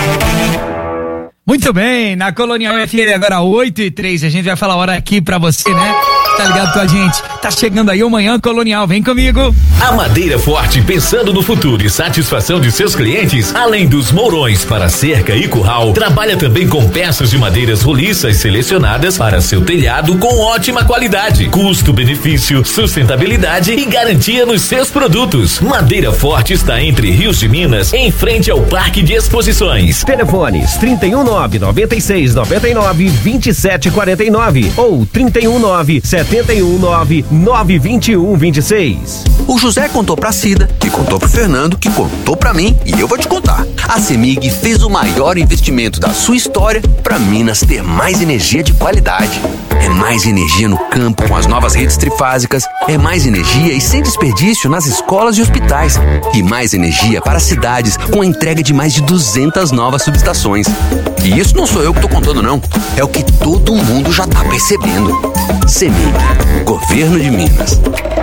Muito bem, na Colonial F M agora oito e três, a gente vai falar a hora aqui pra você, né? Tá ligado com a gente? Tá chegando aí o Manhã Colonial, vem comigo. A Madeira Forte, pensando no futuro e satisfação de seus clientes, além dos mourões para cerca e curral, trabalha também com peças de madeiras roliças selecionadas para seu telhado com ótima qualidade, custo-benefício, sustentabilidade e garantia nos seus produtos. Madeira Forte está entre Rios de Minas, em frente ao Parque de Exposições. Telefones trinta e um nove, noventa e seis, noventa e nove, vinte e sete quarenta e nove ou trinta e um nove, setenta e um nove, nove vinte e um vinte e seis. O José contou pra Cida, que contou pro Fernando, que contou pra mim e eu vou te contar. A CEMIG fez o maior investimento da sua história pra Minas ter mais energia de qualidade. É mais energia no campo com as novas redes trifásicas, é mais energia e sem desperdício nas escolas e hospitais, e mais energia para cidades com a entrega de mais de duzentas novas subestações. E isso não sou eu que tô contando não, é o que todo mundo já tá percebendo. CEMIG, Governo de Minas.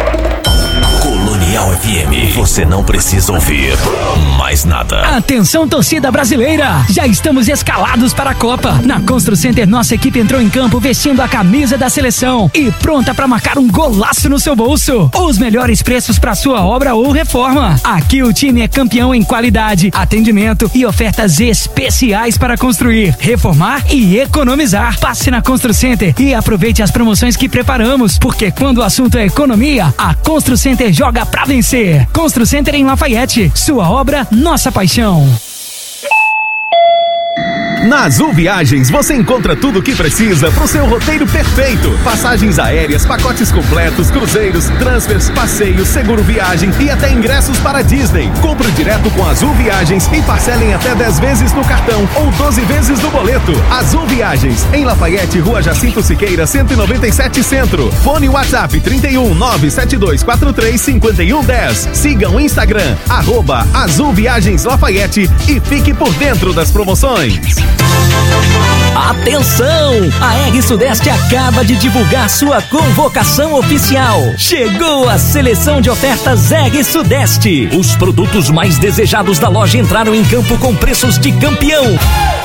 Colonial F M, você não precisa ouvir mais nada. Atenção, torcida brasileira, já estamos escalados para a Copa. Na Constru Center, nossa equipe entrou em campo vestindo a camisa da seleção e pronta para marcar um golaço no seu bolso. Os melhores preços para sua obra ou reforma. Aqui o time é campeão em qualidade, atendimento e ofertas especiais para construir, reformar e economizar. Passe na Constru Center e aproveite as promoções que preparamos, porque quando o assunto é economia, a Constru Center joga pra vencer. Constru Center em Lafayette, sua obra, nossa paixão. Na Azul Viagens você encontra tudo o que precisa para o seu roteiro perfeito. Passagens aéreas, pacotes completos, cruzeiros, transfers, passeios, seguro viagem e até ingressos para Disney. Compre direto com Azul Viagens e parcelem até dez vezes no cartão ou doze vezes no boleto. Azul Viagens, em Lafayette, Rua Jacinto Siqueira, cento e noventa e sete Centro. Fone WhatsApp trinta e um, nove sete dois quatro três, cinco um um zero. Siga o Instagram, arroba Azul Viagens Lafayette e fique por dentro das promoções. Atenção! A R Sudeste acaba de divulgar sua convocação oficial. Chegou a seleção de ofertas R Sudeste. Os produtos mais desejados da loja entraram em campo com preços de campeão.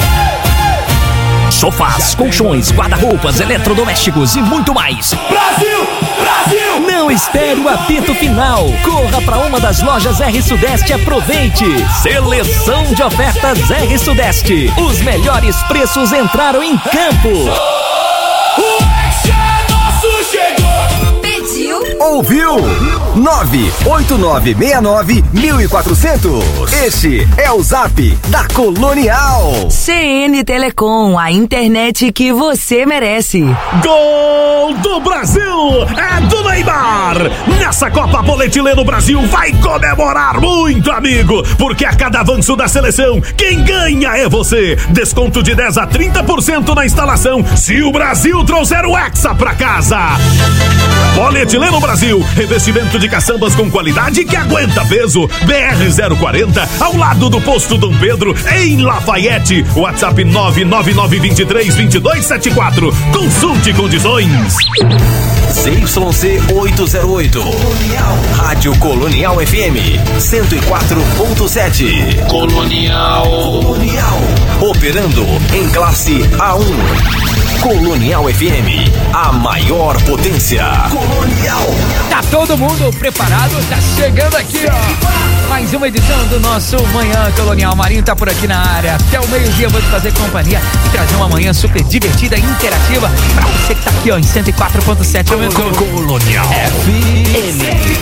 Sofás, colchões, guarda-roupas, eletrodomésticos e muito mais. Brasil! Brasil! Não espere o apito final. Corra para uma das lojas R Sudeste e aproveite. Seleção de ofertas R Sudeste. Os melhores preços entraram em campo. O Ex é nosso, chegou! Pediu? Ouviu? nove oito nove seis nove um quatro zero zero. Este é o Zap da Colonial. C N Telecom, a internet que você merece. Gol do Brasil! É do Neymar! Nessa Copa Polietileno Brasil vai comemorar muito, amigo! Porque a cada avanço da seleção, quem ganha é você! Desconto de dez a trinta por cento na instalação se o Brasil trouxer o Hexa pra casa! Polietileno Brasil Brasil. Revestimento de caçambas com qualidade que aguenta peso. B R zero quarenta, ao lado do posto Dom Pedro, em Lafayette. WhatsApp nove nove nove dois três dois dois sete quatro. Consulte condições. Z Y C oitocentos e oito. Colonial. Rádio Colonial F M cento e quatro ponto sete. Colonial. Colonial. Operando em classe A um. Colonial F M, a maior potência. Colonial. Tá todo mundo preparado? Tá chegando aqui, ó. Mais uma edição do nosso Manhã Colonial. Marinho tá por aqui na área. Até o meio-dia eu vou te fazer companhia e trazer uma manhã super divertida e interativa pra você que tá aqui, ó, em cento e quatro ponto sete. Colonial F M.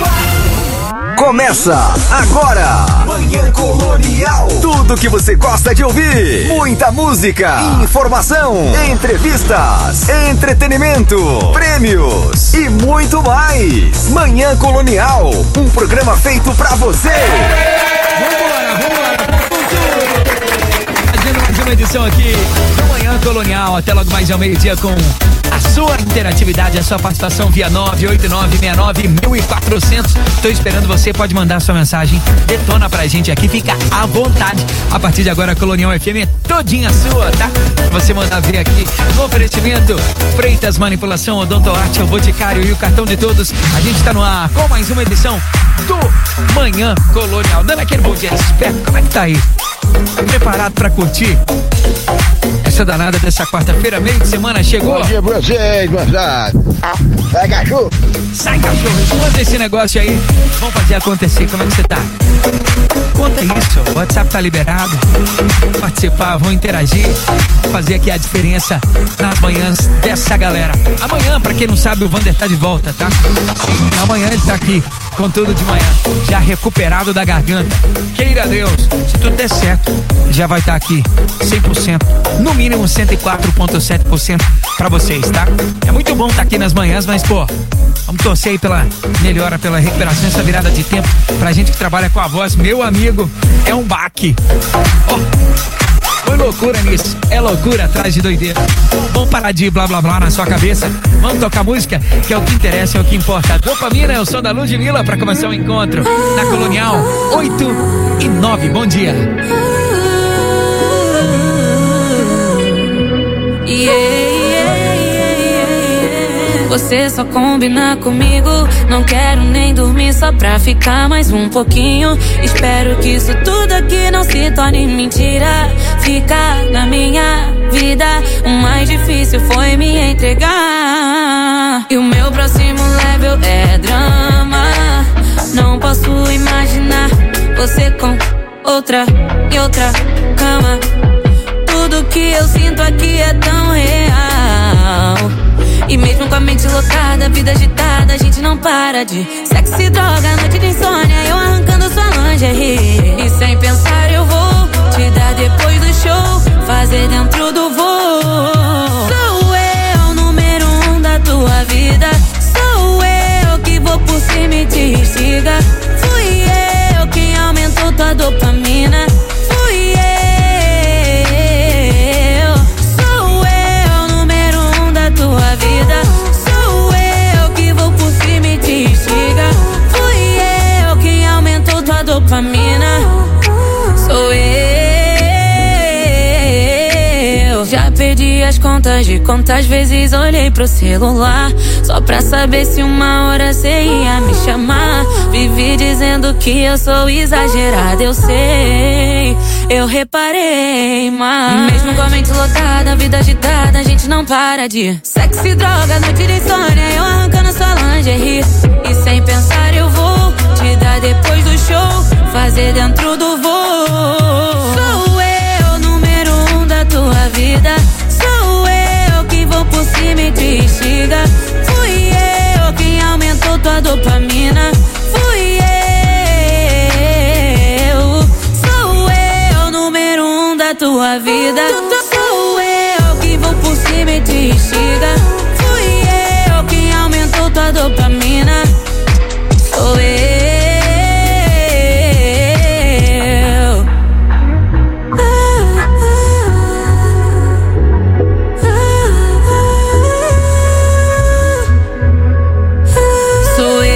Começa agora, Manhã Colonial. Tudo que você gosta de ouvir. Muita música, informação, entrevistas, entretenimento, prêmios e muito mais. Manhã Colonial, um programa feito pra você. Vambora, vambora. Fazendo mais uma edição aqui do Manhã Colonial. Até logo mais ao meio-dia com a sua interatividade, a sua participação via nove oito nove seis nove um quatro zero zero. Tô esperando você, pode mandar sua mensagem, detona pra gente aqui, fica à vontade. A partir de agora a Colonial F M é todinha sua, tá? Você mandar ver aqui no oferecimento Freitas Manipulação, Odontoarte, o Boticário e o Cartão de Todos. A gente tá no ar com mais uma edição do Manhã Colonial. Dando aquele bom dia esperto, como é que tá aí? Preparado pra curtir essa danada dessa quarta-feira, meio de semana chegou? Bom dia pra vocês, moçada. Sai, cachorro. Sai, cachorro. Manda esse negócio aí. Vamos fazer acontecer. Como é que você tá? Conta isso. O WhatsApp tá liberado. Participar, vão interagir. Fazer aqui a diferença nas manhãs dessa galera. Amanhã, pra quem não sabe, o Vander tá de volta, tá? Amanhã ele tá aqui com tudo de manhã, já recuperado da garganta. Queira Deus, se tudo der certo, já vai estar aqui cem por cento, no mínimo cento e quatro vírgula sete por cento pra vocês, tá? É muito bom estar aqui nas manhãs, mas pô, vamos torcer aí pela melhora, pela recuperação, essa virada de tempo pra gente que trabalha com a voz. Meu amigo, é um baque. Oh. Foi loucura nisso, é loucura atrás de doideira. Vamos parar de blá blá blá na sua cabeça. Vamos tocar música, que é o que interessa, é o que importa. Dopamina, eu sou da Ludmilla pra começar o encontro na Colonial oito e nove. Bom dia. Yeah. Você só combina comigo. Não quero nem dormir só pra ficar mais um pouquinho. Espero que isso tudo aqui não se torne mentira. Ficar na minha vida, o mais difícil foi me entregar. E o meu próximo level é drama. Não posso imaginar você com outra e outra cama. Tudo que eu sinto aqui é tão real. E mesmo com a mente lotada, vida agitada, a gente não para de sexo e droga, noite de insônia, eu arrancando sua lingerie. E sem pensar eu vou te dar depois do show, fazer dentro do voo. Sou eu, número um da tua vida. Sou eu que vou por cima e te instiga. Fui eu quem aumentou tua dopamina. Fui eu. Tua vida, sou eu que vou por cima e te instiga. Fui eu que aumentou tua dopamina. Sou eu. Já perdi as contas de quantas vezes olhei pro celular só pra saber se uma hora cê ia me chamar. Vivi dizendo que eu sou exagerada, eu sei, eu reparei, mas mesmo com a mente lotada, vida agitada, a gente não para de sexo e droga, noite de insônia, eu arrancando sua lingerie. E sem pensar eu vou te dar depois do show, fazer dentro do voo. Sou eu, número um da tua vida. Sou eu que vou por cima e te instiga. Fui eu quem aumentou tua dopamina. Fui eu. Sou eu, número um da tua vida. Sou eu que vou por cima e te instiga. Fui eu quem aumentou tua dopamina. Sou eu. Sou eu.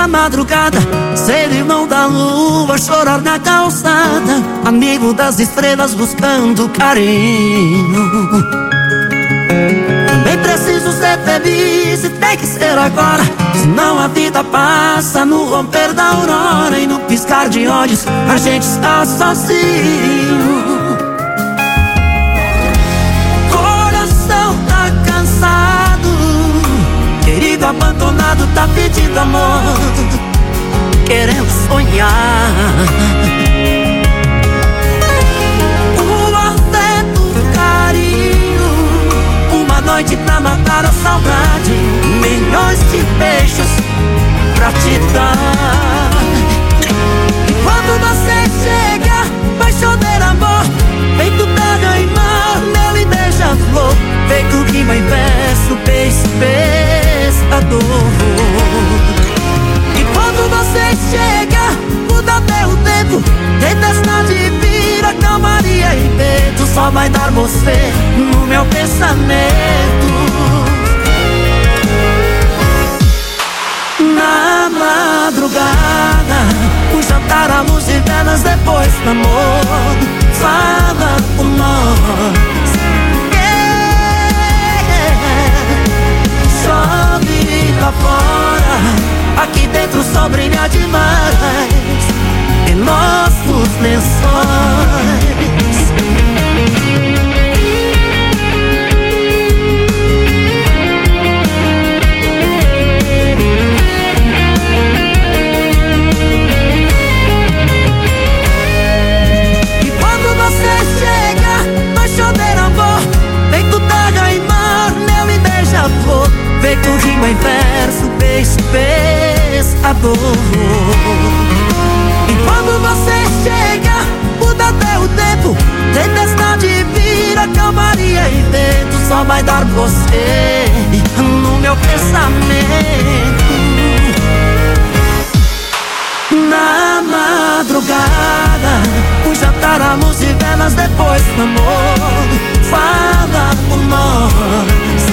da madrugada, ser irmão da lua, chorar na calçada, amigo das estrelas buscando carinho. Também preciso ser feliz e tem que ser agora, senão a vida passa no romper da aurora e no piscar de olhos a gente está sozinho. Coração tá cansado, querido abandonado tá pedindo amor, querendo sonhar. O afeto, o carinho, uma noite pra matar a saudade, milhões de beijos pra te dar. E quando você chega, vai chover amor, feito terra e mar, mel e beija-flor, feito rima e verso, peixe, pescador. E quando você chega, muda até o tempo, tempestade vira calmaria e vento, só vai dar você no meu pensamento. Na madrugada, o jantar à luz de velas depois do amor, fala por nós. Yeah. Chove lá fora, aqui dentro só brilha demais em nossos lençóis. Feito rima em verso, peixe, pescador. E quando você chega, muda até o tempo, tempestade vira calmaria e vento, só vai dar você no meu pensamento. Na madrugada, o jantar à luz de velas depois do amor, fala por nós.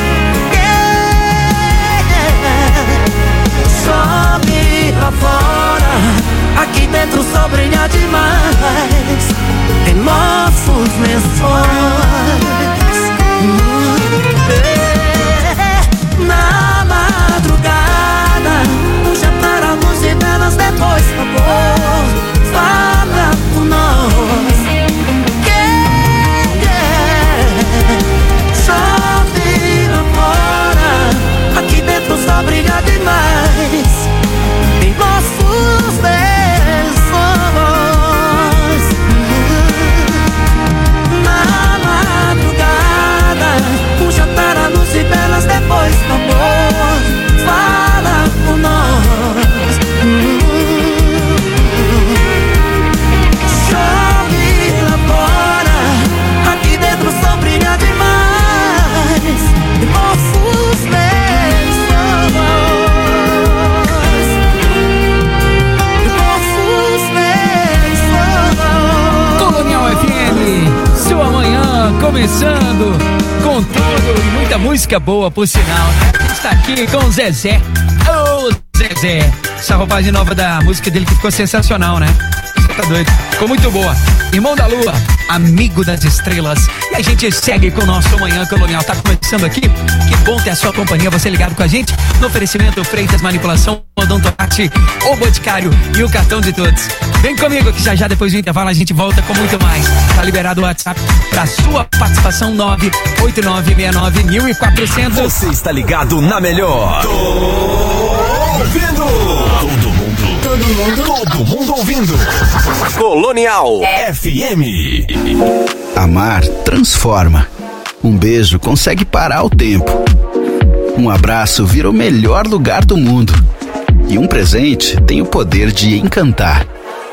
Chove lá fora, aqui dentro só brilha demais em nossos lençóis. Na madrugada, um jantar à luz de velas depois do amor, fala por nós. Yeah, yeah. Chove lá fora, aqui dentro só brilha demais em nossos lençóis. Na madrugada, um jantar à luz de velas depois do amor, fala por nós. Chove lá fora, aqui dentro só brilha demais em nossos lençóis. Sua manhã começando com tudo e muita música boa, por sinal, né? A gente tá aqui com o Zezé. Ô, oh, Zezé. Essa roupagem nova da música dele que ficou sensacional, né? Você tá doido? Ficou muito boa. Irmão da Lua, amigo das estrelas. E a gente segue com o nosso Manhã Colonial. Tá começando aqui? Que bom ter a sua companhia, você ligado com a gente no oferecimento Freitas Manipulação, Odontoarte, O Boticário e o cartão de todos. Vem comigo que já já depois do intervalo a gente volta com muito mais. Tá liberado o WhatsApp pra sua participação, nove oito nove seis nove mil e quatrocentos. Você está ligado na melhor. Tô ouvindo. Todo mundo. Todo mundo. Todo mundo ouvindo. Colonial F M. Amar transforma. Um beijo consegue parar o tempo. Um abraço vira o melhor lugar do mundo. E um presente tem o poder de encantar.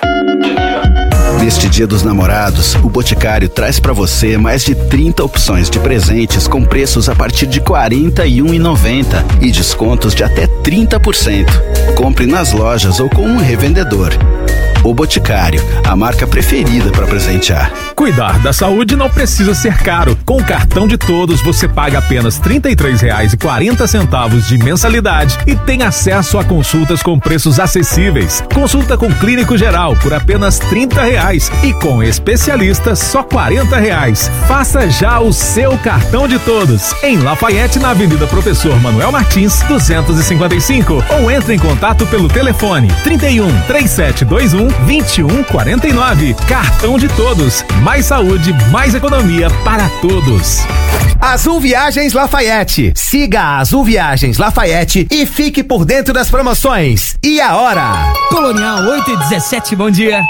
Neste Dia dos Namorados, o Boticário traz para você mais de trinta opções de presentes com preços a partir de quarenta e um reais e noventa centavos e descontos de até trinta por cento. Compre nas lojas ou com um revendedor. O Boticário, a marca preferida para presentear. Cuidar da saúde não precisa ser caro. Com o cartão de todos, você paga apenas trinta e três reais e quarenta centavos de mensalidade e tem acesso a consultas com preços acessíveis. Consulta com clínico geral por apenas trinta reais e com especialista só quarenta reais. Faça já o seu cartão de todos em Lafayette, na Avenida Professor Manuel Martins, duzentos e cinquenta e cinco, ou entre em contato pelo telefone trinta e um, três sete dois um, vinte e um quarenta e nove. Cartão de todos. Mais saúde, mais economia para todos. Azul Viagens Lafayette. Siga a Azul Viagens Lafayette e fique por dentro das promoções. E a hora? Colonial oito e dezessete, bom dia.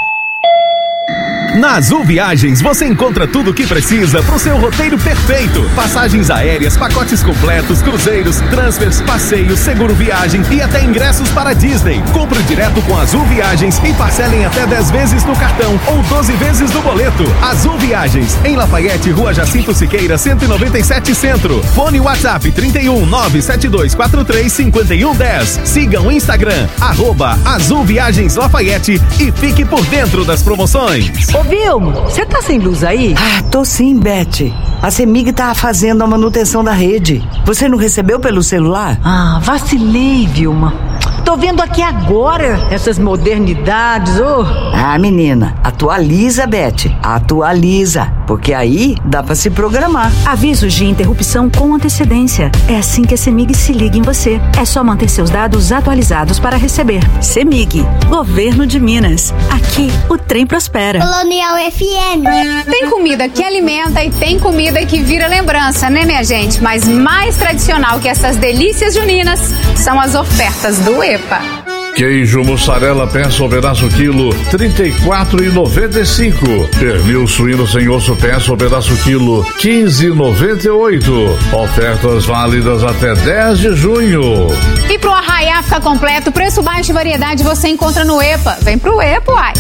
Na Azul Viagens você encontra tudo o que precisa para o seu roteiro perfeito. Passagens aéreas, pacotes completos, cruzeiros, transfers, passeios, seguro viagem e até ingressos para Disney. Compre direto com Azul Viagens e parcelem até dez vezes no cartão ou doze vezes no boleto. Azul Viagens, em Lafayette, Rua Jacinto Siqueira, cento e noventa e sete Centro. Fone WhatsApp trinta e um, nove sete dois quatro três cinco um um zero. Siga o Instagram, arroba Azul Viagens Lafayette e fique por dentro das promoções. Ô Vilmo, você tá sem luz aí? Ah, tô sim, Beth. A CEMIG tá fazendo a manutenção da rede. Você não recebeu pelo celular? Ah, vacilei, Vilma. Tô vendo aqui agora essas modernidades, ô. Oh. Ah, menina, atualiza, Beth. Atualiza, porque aí dá pra se programar. Avisos de interrupção com antecedência. É assim que a CEMIG se liga em você. É só manter seus dados atualizados para receber. CEMIG, Governo de Minas. Aqui, o trem prospera. Colonial F M. Tem comida que alimenta e tem comida que vira lembrança, né, minha gente? Mas mais tradicional que essas delícias juninas são as ofertas do EPA. Queijo mussarela peça ou pedaço quilo, trinta e quatro reais e noventa e cinco. Pernil suíno sem osso peça ou pedaço quilo, quinze reais e noventa e oito. Ofertas válidas até dez de junho. E pro arraiá ficar completo, preço baixo e variedade você encontra no EPA. Vem pro EPA, uai.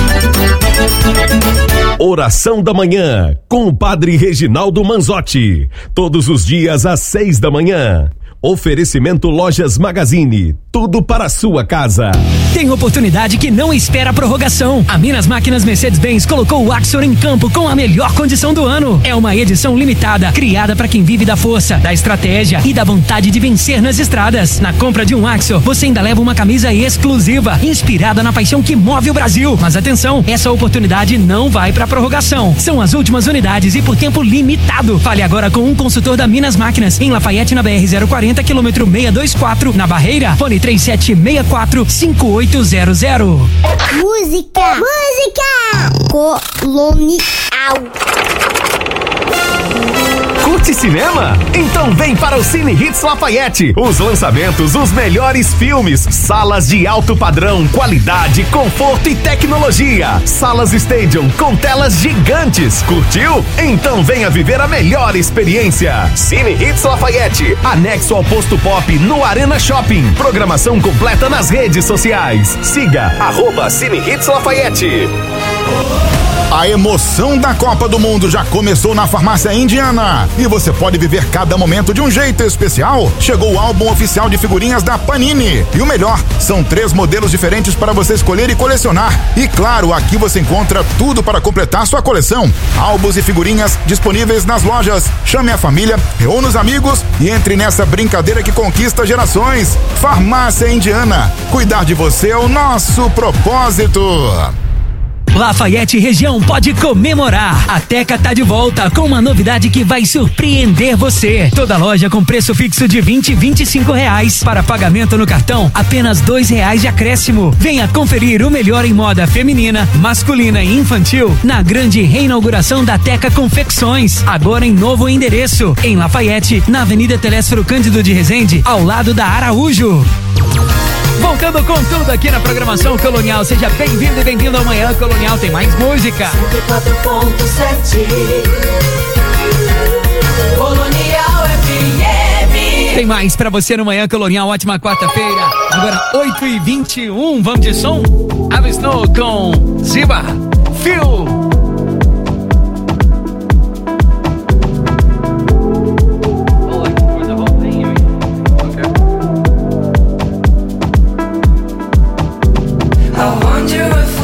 Oração da Manhã, com o Padre Reginaldo Manzotti. Todos os dias às seis da manhã. Oferecimento Lojas Magazine, tudo para a sua casa. Tem oportunidade que não espera a prorrogação. A Minas Máquinas Mercedes-Benz colocou o Axor em campo com a melhor condição do ano. É uma edição limitada, criada para quem vive da força, da estratégia e da vontade de vencer nas estradas. Na compra de um Axor, você ainda leva uma camisa exclusiva, inspirada na paixão que move o Brasil. Mas atenção, essa oportunidade não vai para prorrogação. São as últimas unidades e por tempo limitado. Fale agora com um consultor da Minas Máquinas, em Lafayette, na B R zero quarenta, quilômetro seiscentos e vinte e quatro, na Barreira. Fone três sete seis quatro, cinco oito zero zero. Música, música, Colonial. Curte cinema? Então vem para o Cine Hits Lafayette. Os lançamentos, os melhores filmes, salas de alto padrão, qualidade, conforto e tecnologia. Salas Stadium com telas gigantes. Curtiu? Então venha viver a melhor experiência. Cine Hits Lafayette, anexo ao Posto Pop no Arena Shopping. Programação completa nas redes sociais. Siga arroba Cine Hits Lafayette. A emoção da Copa do Mundo já começou na Farmácia Indiana e você pode viver cada momento de um jeito especial. Chegou o álbum oficial de figurinhas da Panini e o melhor, são três modelos diferentes para você escolher e colecionar. E claro, aqui você encontra tudo para completar sua coleção. Álbuns e figurinhas disponíveis nas lojas. Chame a família, reúna os amigos e entre nessa brincadeira que conquista gerações. Farmácia Indiana, cuidar de você é o nosso propósito. Lafayette região pode comemorar. A Teca tá de volta com uma novidade que vai surpreender você. Toda loja com preço fixo de vinte e vinte e cinco reais. Para pagamento no cartão, apenas dois reais de acréscimo. Venha conferir o melhor em moda feminina, masculina e infantil na grande reinauguração da Teca Confecções. Agora em novo endereço, em Lafayette, na Avenida Telésforo Cândido de Resende, ao lado da Araújo. Voltando com tudo aqui na programação Colonial. Seja bem-vindo e bem-vindo ao Manhã Colonial. Tem mais música. cento e quatro ponto sete Colonial F M. Tem mais pra você no Manhã Colonial. Ótima quarta-feira. Agora oito e vinte e um. Vamos de som? Ava Snow com Ziba. Phil. I wonder if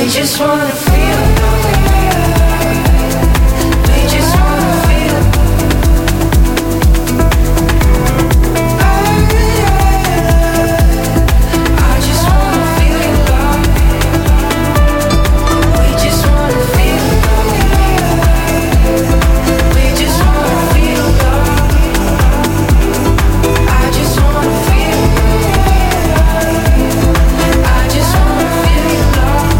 We just wanna feel love. We just wanna feel I just wanna feel your love. We just wanna feel love. We just wanna feel love. I just wanna feel love. I just wanna feel your love.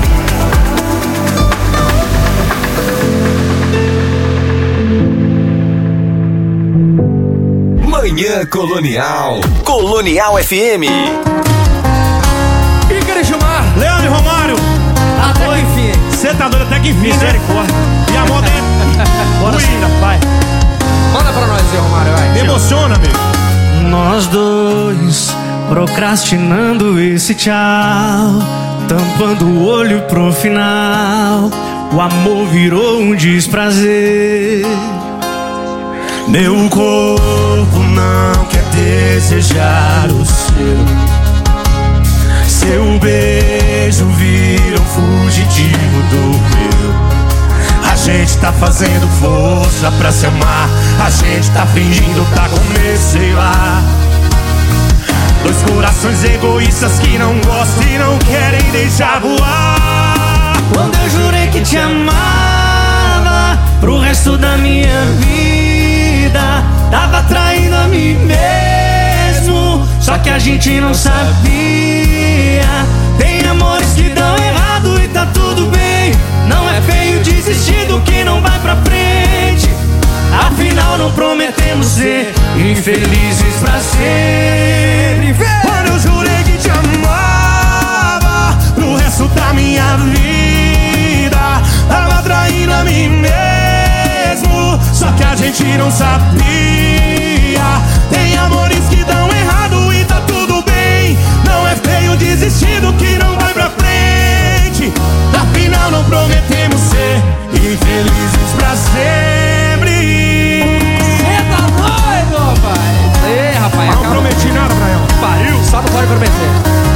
Manhã Colonial. Colonial F M. Ícaro Gilmar, Leandro Romário. Até que enfim. Você tá doido até que enfim, misericórdia. Né? E a moda é... Bora sim, vai. Manda pra nós, Zé Romário, vai. Me emociona, amigo. Nós dois procrastinando esse tchau, tampando o olho pro final. O amor virou um desprazer. Meu corpo não quer desejar o seu. Seu beijo vira um fugitivo do meu. A gente tá fazendo força pra se amar. A gente tá fingindo tá com medo, sei lá. Dois corações egoístas que não gostam e não querem deixar voar. Quando eu jurei que te amava pro resto da minha vida, tava traindo a mim mesmo, só que a gente não sabia. Tem amores que dão errado e tá tudo bem. Não é feio desistir do que não vai pra frente. Afinal não prometemos ser infelizes pra sempre. Quando eu jurei que te amava pro resto da minha vida, tava traindo a mim mesmo, só que a gente não sabia. Tem amores que dão errado e tá tudo bem. Não é feio desistir do que não vai pra frente. Afinal não prometemos ser infelizes pra sempre. Cê tá doido, pai? Ei, rapaz, não prometi nada, Braião. Pariu, só não pode prometer.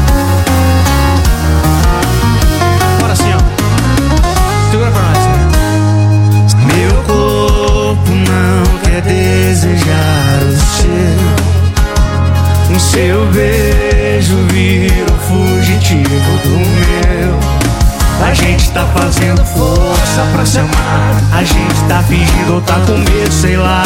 Bora assim, ó. Segura pra nós. Meu corpo não quer desejar o seu. O seu beijo vira um fugitivo do meu. A gente tá fazendo força pra se amar. A gente tá fingindo ou tá com medo, sei lá.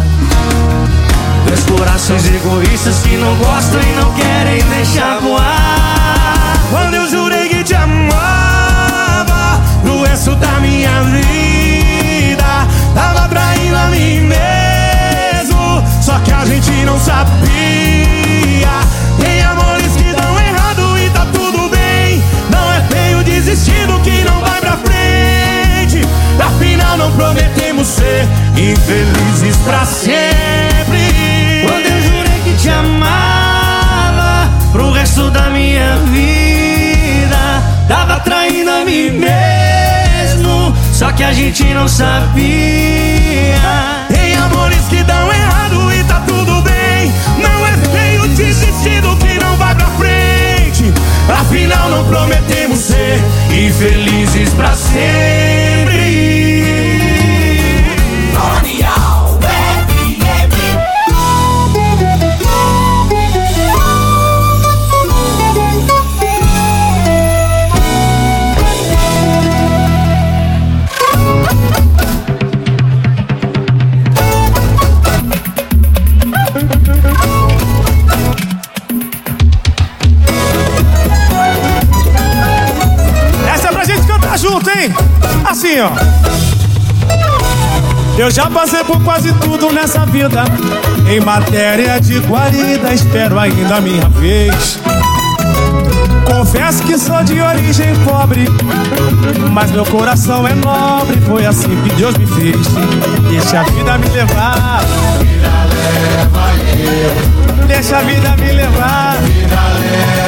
Dois corações egoístas que não gostam e não querem deixar voar. Quando eu jurei que te amava pro resto da minha vida, tava traindo a mim mesmo, só que a gente não sabia. Tem amores que dão errado e tá tudo bem. Não é feio desistir do que não vai pra frente. Afinal não prometemos ser infelizes pra sempre. Quando eu jurei que te amava pro resto da minha vida, tava traindo a mim mesmo, só que a gente não sabia. Tem amores que dão errado e tá tudo bem. Não é feio desistir do que não vai pra frente. Afinal não prometemos ser infelizes pra sempre. Colonial F M. Junto, hein? Assim, ó. Eu já passei por quase tudo nessa vida. Em matéria de guarida, espero ainda a minha vez. Confesso que sou de origem pobre, mas meu coração é nobre. Foi assim que Deus me fez. Deixa a vida me levar. Vida leva eu. Deixa a vida me levar. Vida leva